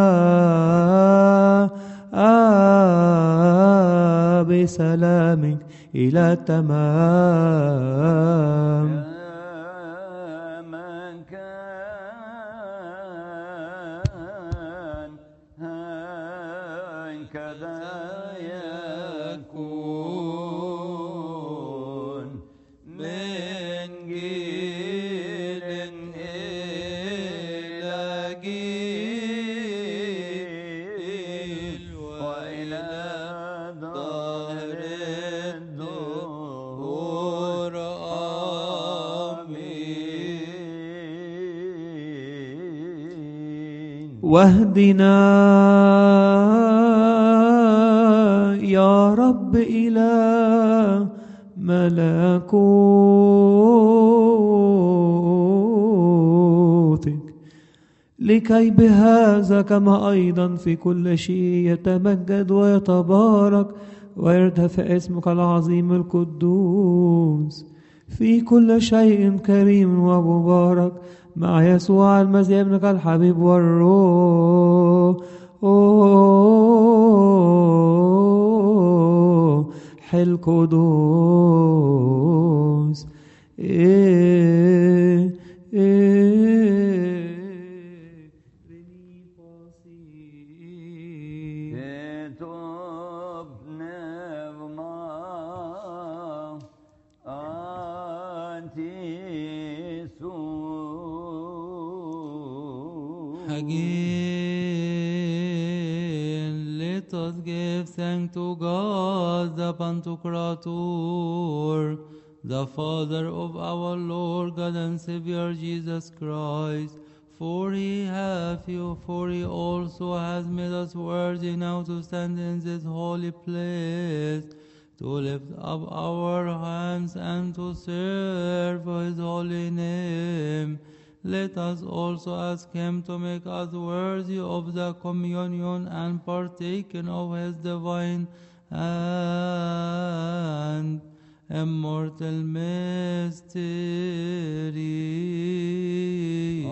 بسلامك إلى التمام. واهدنا يا رب إلى ملكوتك، لكي بهذا كما أيضا في كل شيء يتمجد ويتبارك ويرتفع اسمك العظيم القدوس في كل شيء كريم ومبارك مع يسوع المسيح ابنك الحبيب والروح القدوس. Again, let us give thanks to God, the Pantocrator, the Father of our Lord God and Savior Jesus Christ, for He also has made us worthy now to stand in this holy place, to lift up our hands and to serve His holy name. Let us also ask Him to make us worthy of the communion and partaking of His divine and immortal mystery.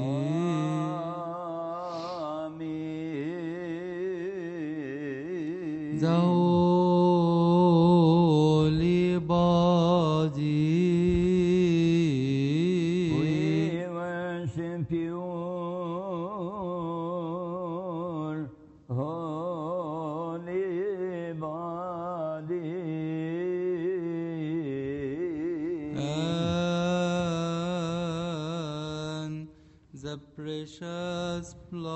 Amen. The holy body. Pure, holy body, And the precious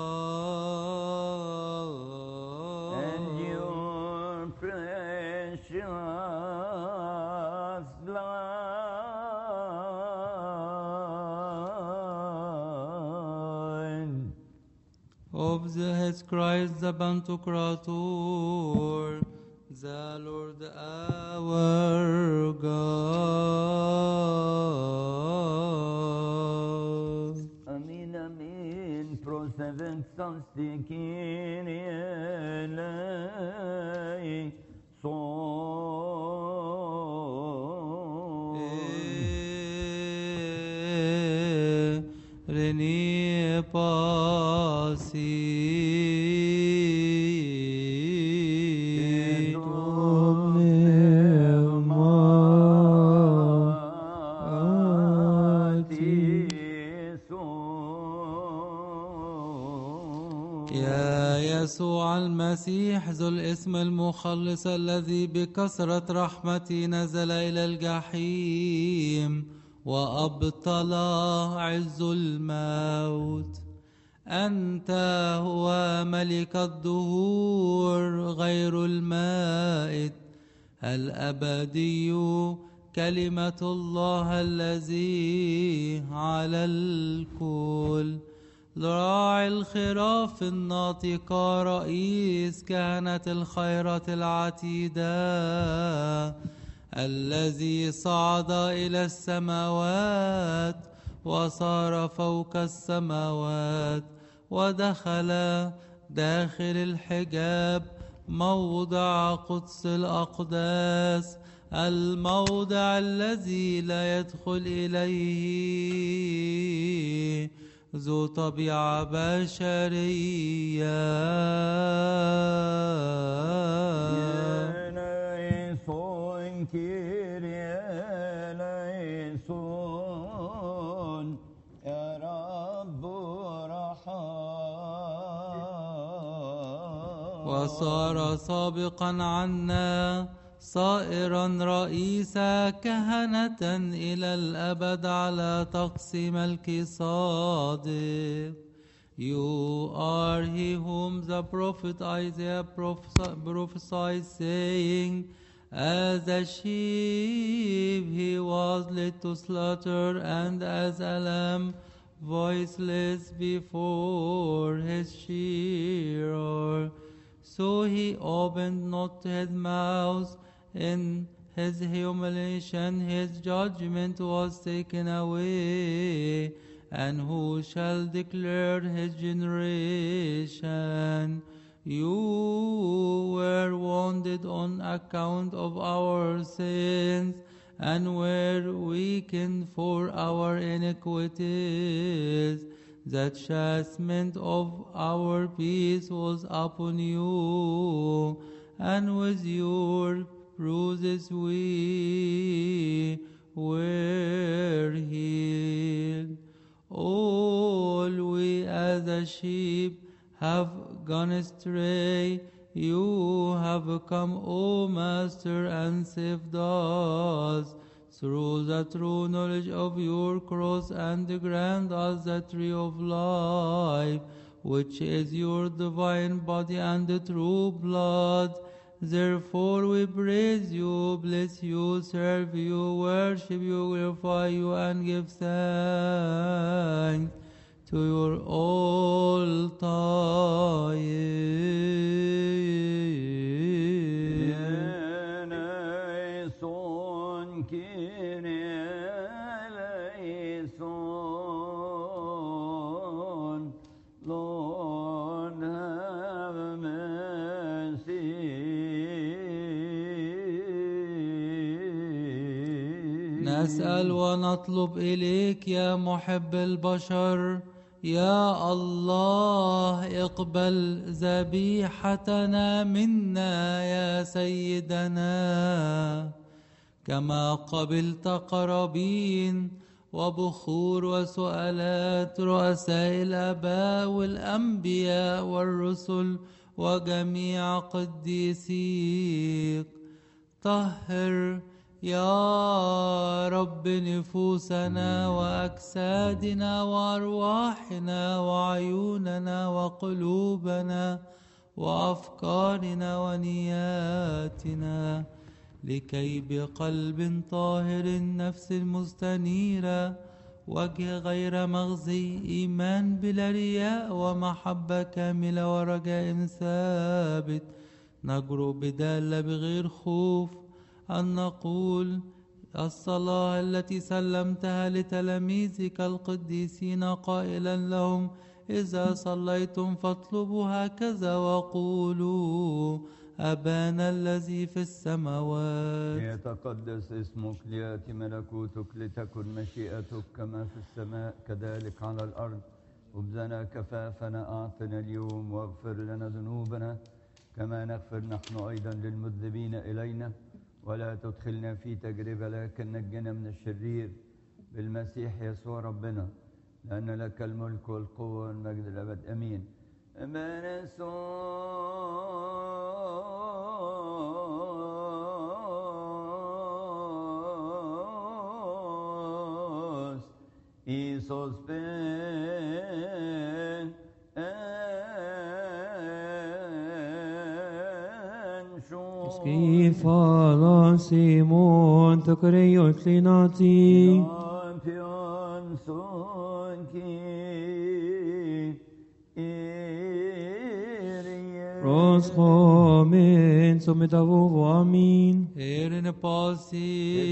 blood, and your precious blood. of Jesus Christ the Pantocrator, the Lord our God. Amin, amin. Prosevent sanstikin elei son. Reni pasi. يا يسوع المسيح ذو الاسم المخلص الذي بكثرة رحمته نزل إلى الجحيم وأبطل عز الموت، أنت هو ملك الدهور غير المائت الأبدي، كلمة الله الذي على الكل، راعي الخراف الناطقة، رئيس كهنة الخيرة العتيدة، الذي صعد إلى السماوات وصار فوق السماوات ودخل داخل الحجاب موضع قدس الأقداس، الموضع الذي لا يدخل إليه ذو طبيعة بشرية. وصار سابقا عنا صائرا رئيس كهنة إلى الأبد على طقس ملك صادق. You are he whom the prophet Isaiah prophesied, saying, as a sheep he was led to slaughter, and as a lamb voiceless before his shearer. So he opened not his mouth. In his humiliation his judgment was taken away. And who shall declare his generation? You were wounded on account of our sins, and were weakened for our iniquities. The chastisement of our peace was upon you, and with your bruises we were healed. All we as a sheep have gone astray. You have come, O Master, and saved us through the true knowledge of your cross, and grant us the tree of life, which is your divine body and the true blood. Therefore we praise you, bless you, serve you, worship you, glorify you, and give thanks to your all time. Eleison, Kyrie eleison. Lord, have mercy. نسأل ونطلب إليك يا محب البشر، يا الله اقبل ذبيحتنا منا يا سيدنا، كما قبلت قرابين وبخور وسؤالات رؤساء الآباء والأنبياء والرسل وجميع قديسيك. طهر يا رب نفوسنا وأجسادنا وأرواحنا وعيوننا وقلوبنا وأفكارنا ونياتنا، لكي بقلب طاهر نفس المستنيرة وجه غير مغزي، إيمان بلا رياء ومحبة كاملة ورجاء ثابت، نجرؤ بدالة بغير خوف أن نقول الصلاة التي سلمتها لتلاميذك القديسين قائلا لهم: إذا صليتم فاطلبوا هكذا وقولوا: أبانا الذي في السماوات. ليتقدس اسمك، ليأتي ملكوتك، لتكن مشيئتك كما في السماء كذلك على الأرض. خبزنا كفافنا أعطنا اليوم، واغفر لنا ذنوبنا كما نغفر نحن أيضا للمذنبين إلينا، ولا تدخلنا في تجربة لكن نجنا من الشرير، بالمسيح يسوع ربنا، لأن لك الملك والقوة والمجد الأبد. أمين. Isos ben Skifala Simon Tokariot Linati Lampion sonki Roschomen Sometavu Amin Erin pasi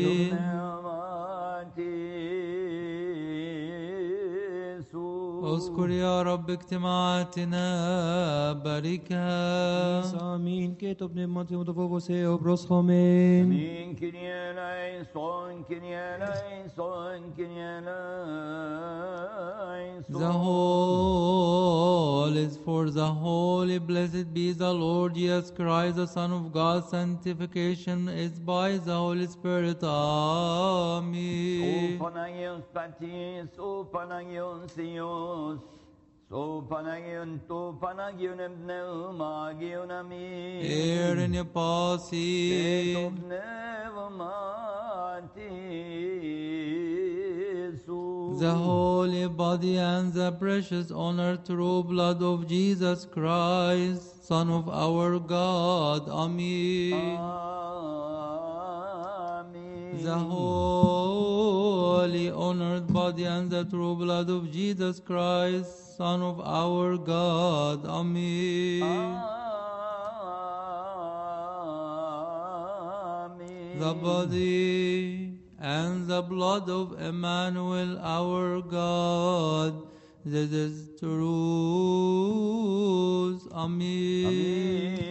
اذكر يا رب اجتماعاتنا، باركها. آمين. كتب نعمتي متفوقسي وبرسخمين. Amin. Kyrie eleison, Kyrie eleison, Kyrie eleison. The whole is for the holy. Blessed be the Lord Jesus Christ, the Son of God. Sanctification is by the Holy Spirit. Amen. Sopanagion Patis, Sopanagion Sios, Sopanagion Topanagion Pneumagion Amin. Erin pasi. The holy body and the precious honor true blood of Jesus Christ, Son of our God. Amen. The holy holy, honored body and the true blood of Jesus Christ, Son of our God. Amen. The body and the blood of Emmanuel, our God. This is truth. Amen.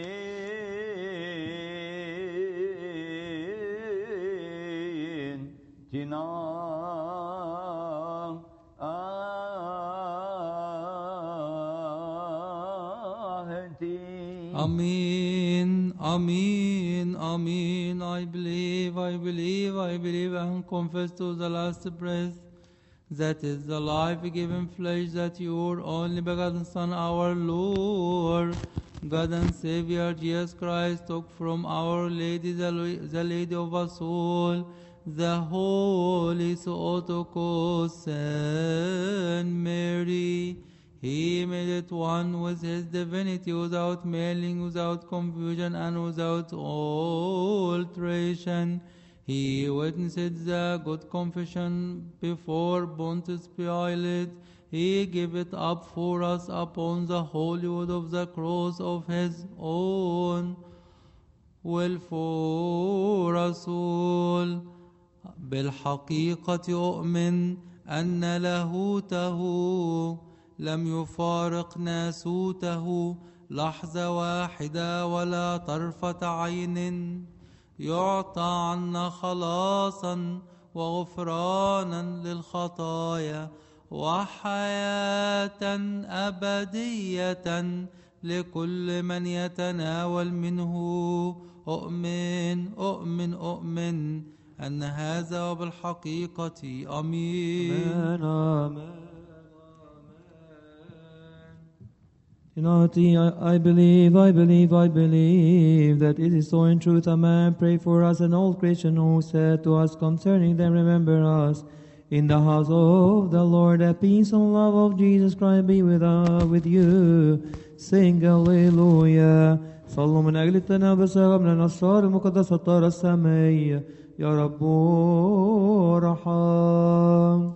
Amen, amen, amen. I believe, and confess to the last breath that is the life-giving flesh that your only begotten Son, our Lord, God and Savior, Jesus Christ, took from Our Lady, the Lady of us all, the Holy Theotokos and Mary. He made it one with his divinity without mailing, without confusion, and without alteration. He witnessed the good confession before Pontius Pilate. He gave it up for us upon the holy wood of the cross of his own will for us all. بالحقيقة أؤمن أن لاهوته لم يفارق ناسوته لحظة واحدة ولا طرفة عين، يعطى عنا خلاصا وغفرانا للخطايا وحياة أبدية لكل من يتناول منه. أؤمن أن هذا بالحقيقة. آمين. I believe that it is so in truth. Amen. Pray for us and all Christians who said to us concerning them, remember us in the house of the Lord. The peace and love of Jesus Christ be with you. Sing Hallelujah. صلوا من أجل التنابس من الأسرار المقدسة الطاهرة السمائية. يا رب ارحم.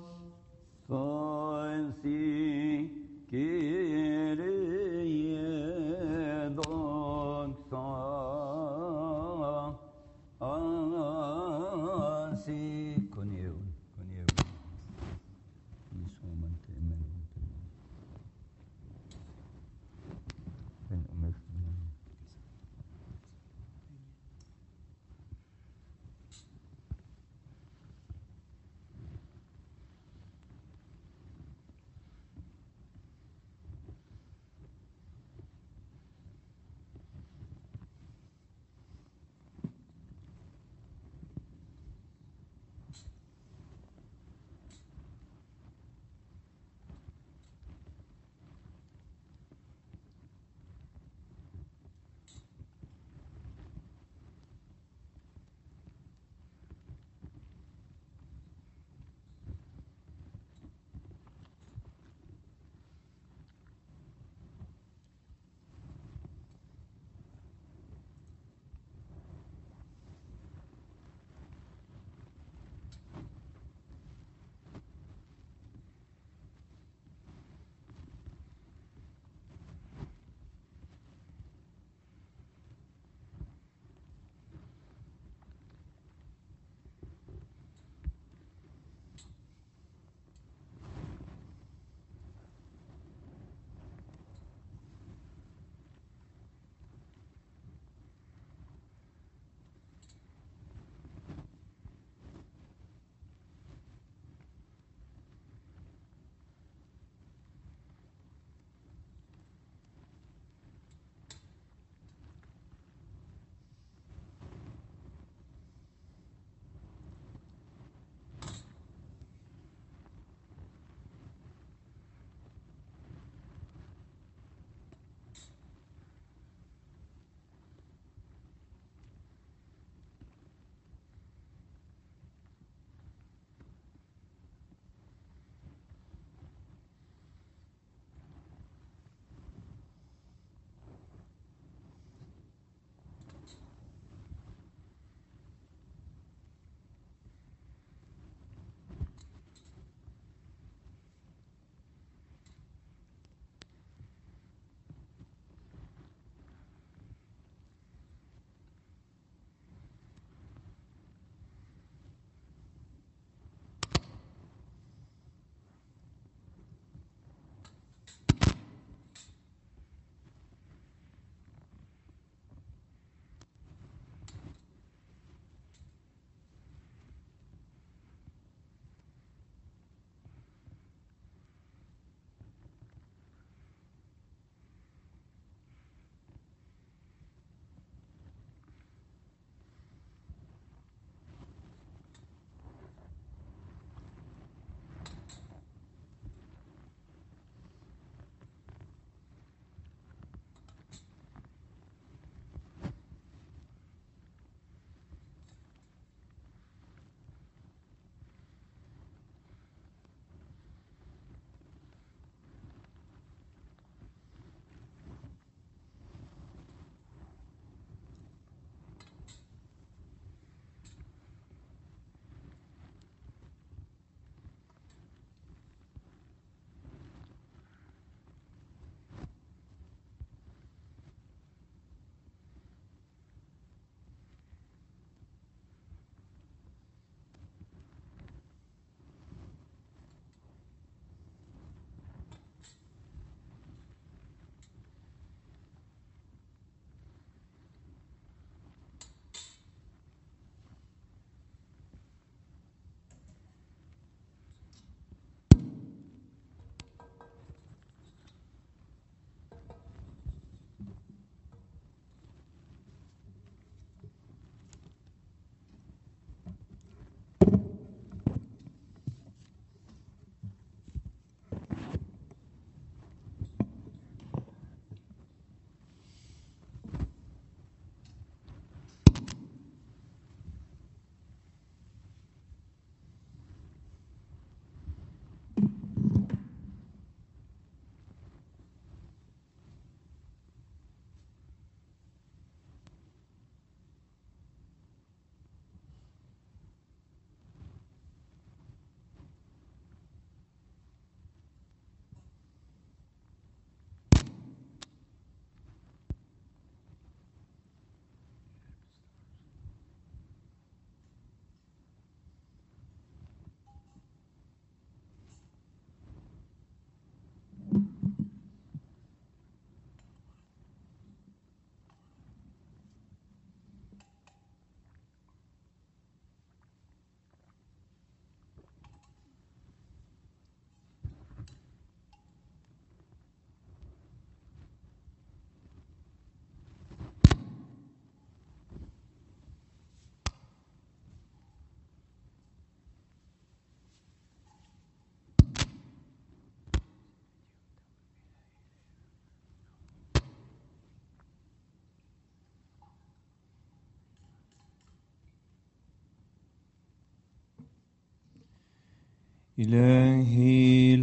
إلهي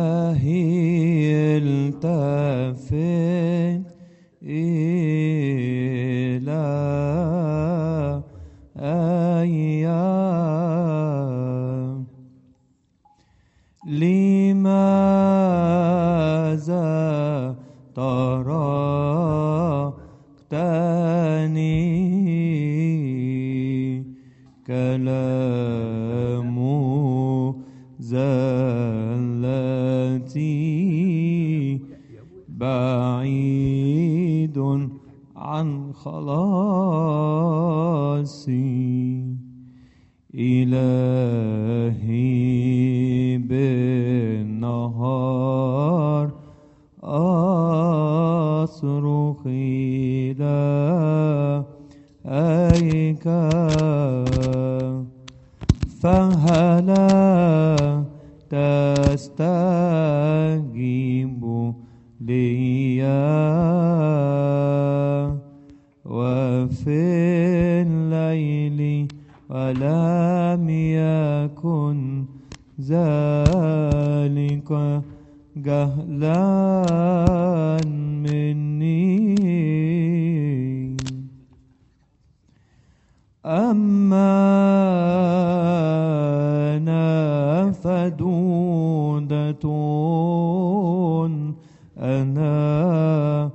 إلهي التفت إلى أيام لماذا تركتني كلام زلتي بعيد عن خلاصي إلهي بالنهار أصرخ إليك فهلا تستجيب لي وفي الليل ولم يكن ذلك جهلا مني أما أنا فدودة أنا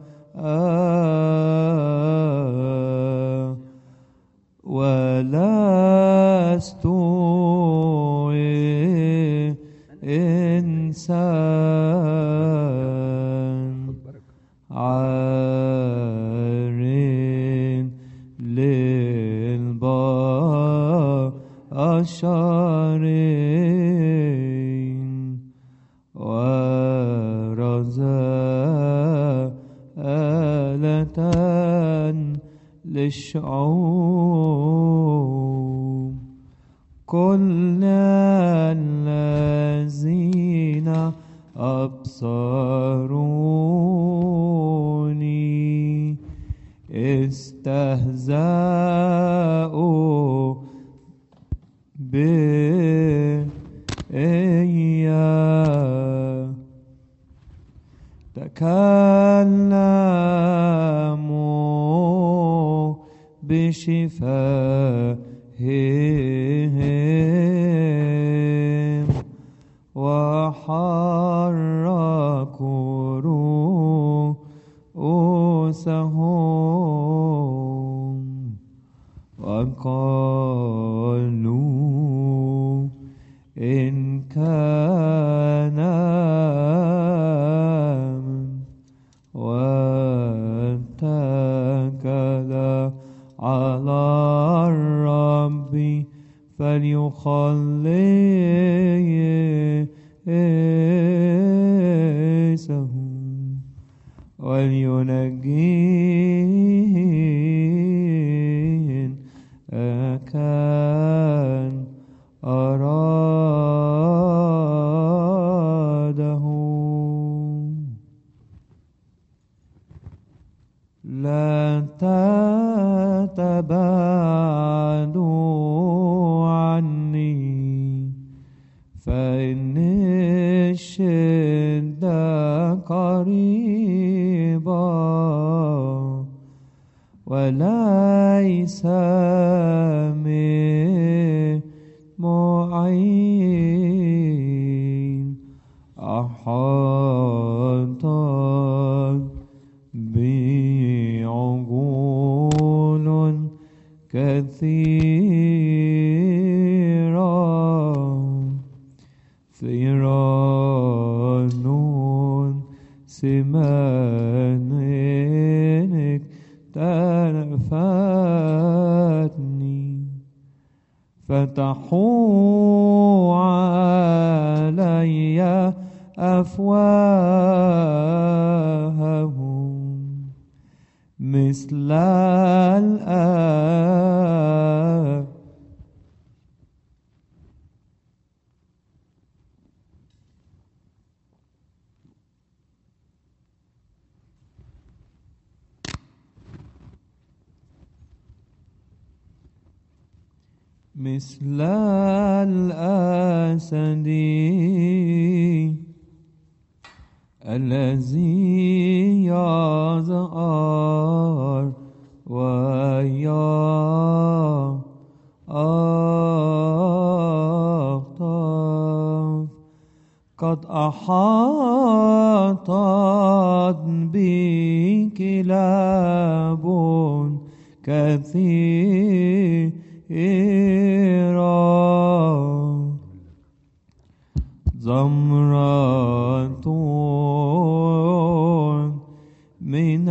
ولست إنسان عار للبشرين ورزالة للشعوب كل الذين أبصروني استهزأوا بي تكلموا بشفاههم وحركوا رؤوسهم وقالوا إن كان واتكل على الرب فليخلصه ولينجيه كان أراده لا تتبعدوا عني فإن الشدة قريبة وليس من معين أحاطت بعقول كثيرة ثيران سمانك تنفتني فتحوا علي أفواههم مثل الآب مثل الأسد الذي يظهر ويخطف قد أحاطت بكلاب كثيرة زمرة من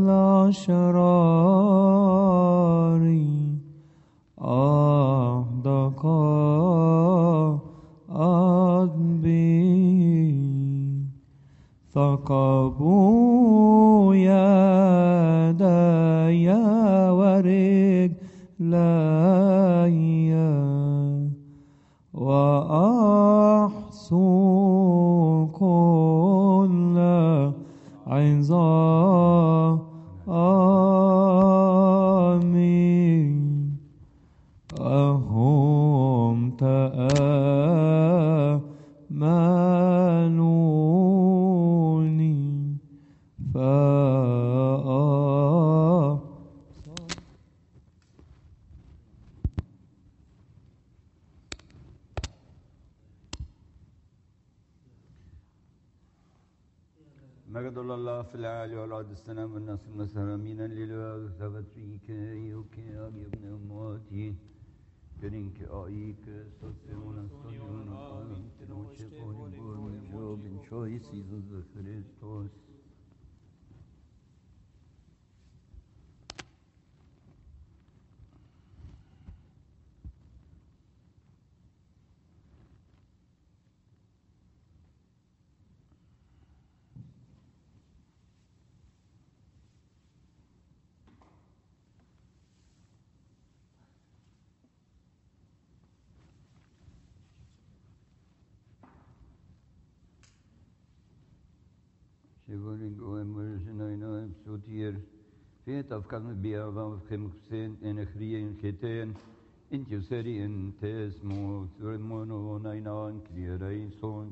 الأشرار أحدقت بي ثقبوا يدي ورجلي وأحصوا كل عظامي أهم تأملوني مجد الله في العالي والعود السلام والناس المسلمين لله ثبت فيك يوكي ابن امواتي كرينك ايك سوسيون سوسيون امين تنوشي قولي بورن جوب شوي سيزوز خريستوس شغورين قوم ورجنين بسوتير في تفكر بيا وفخم خسين ان خريين ختين انت وسري انت اسمو ثرمونو ناينان كليرايسون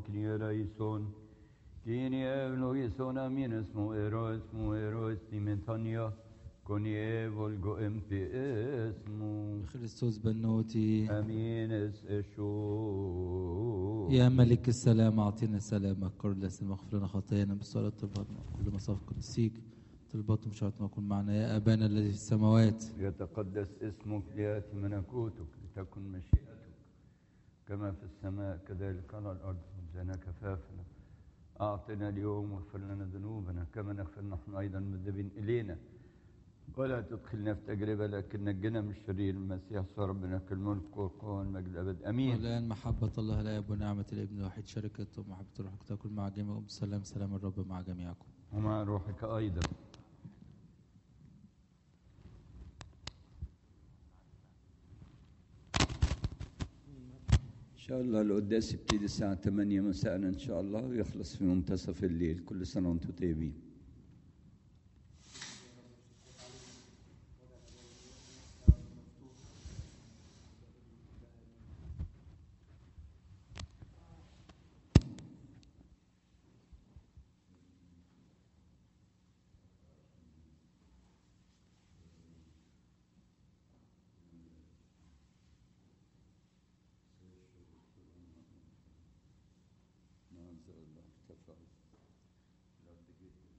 كيني ابنو يسون امين اسمو ايروس ديمنتانيا كوني فولغو ام بي اسمو خريستوس بنوتي امين اس اشو يا ملك السلام أعطينا سلامك كرلس المغفر لنا خطايانا بالصلاة طلباتنا كل مصاف قدسيك طلباتهم شرطنا وكن معنا يا أبانا الذي في السماوات يتقدس اسمك ليأتي ملكوتك لتكن مشيئتك كما في السماء كذلك على الأرض خبزنا كفافنا أعطنا اليوم واغفر لنا ذنوبنا كما نغفر نحن أيضا مذنبين إلينا ولا تدخلنا في تجربة لكن نجنا من الشرير المسيح صار ربنا كالملك والقوة والمجد الأبد أمين. والآن محبة الله الآب ونعمة الابن الوحيد شركة ومحبة الروح تكن مع جميعكم بالسلام سلام الرب مع جميعكم ومع روحك أيضا. إن شاء الله القداس يبتدي الساعة 8 مساء إن شاء الله ويخلص في منتصف الليل. كل سنة وأنتم طيبين. الله ارتفع.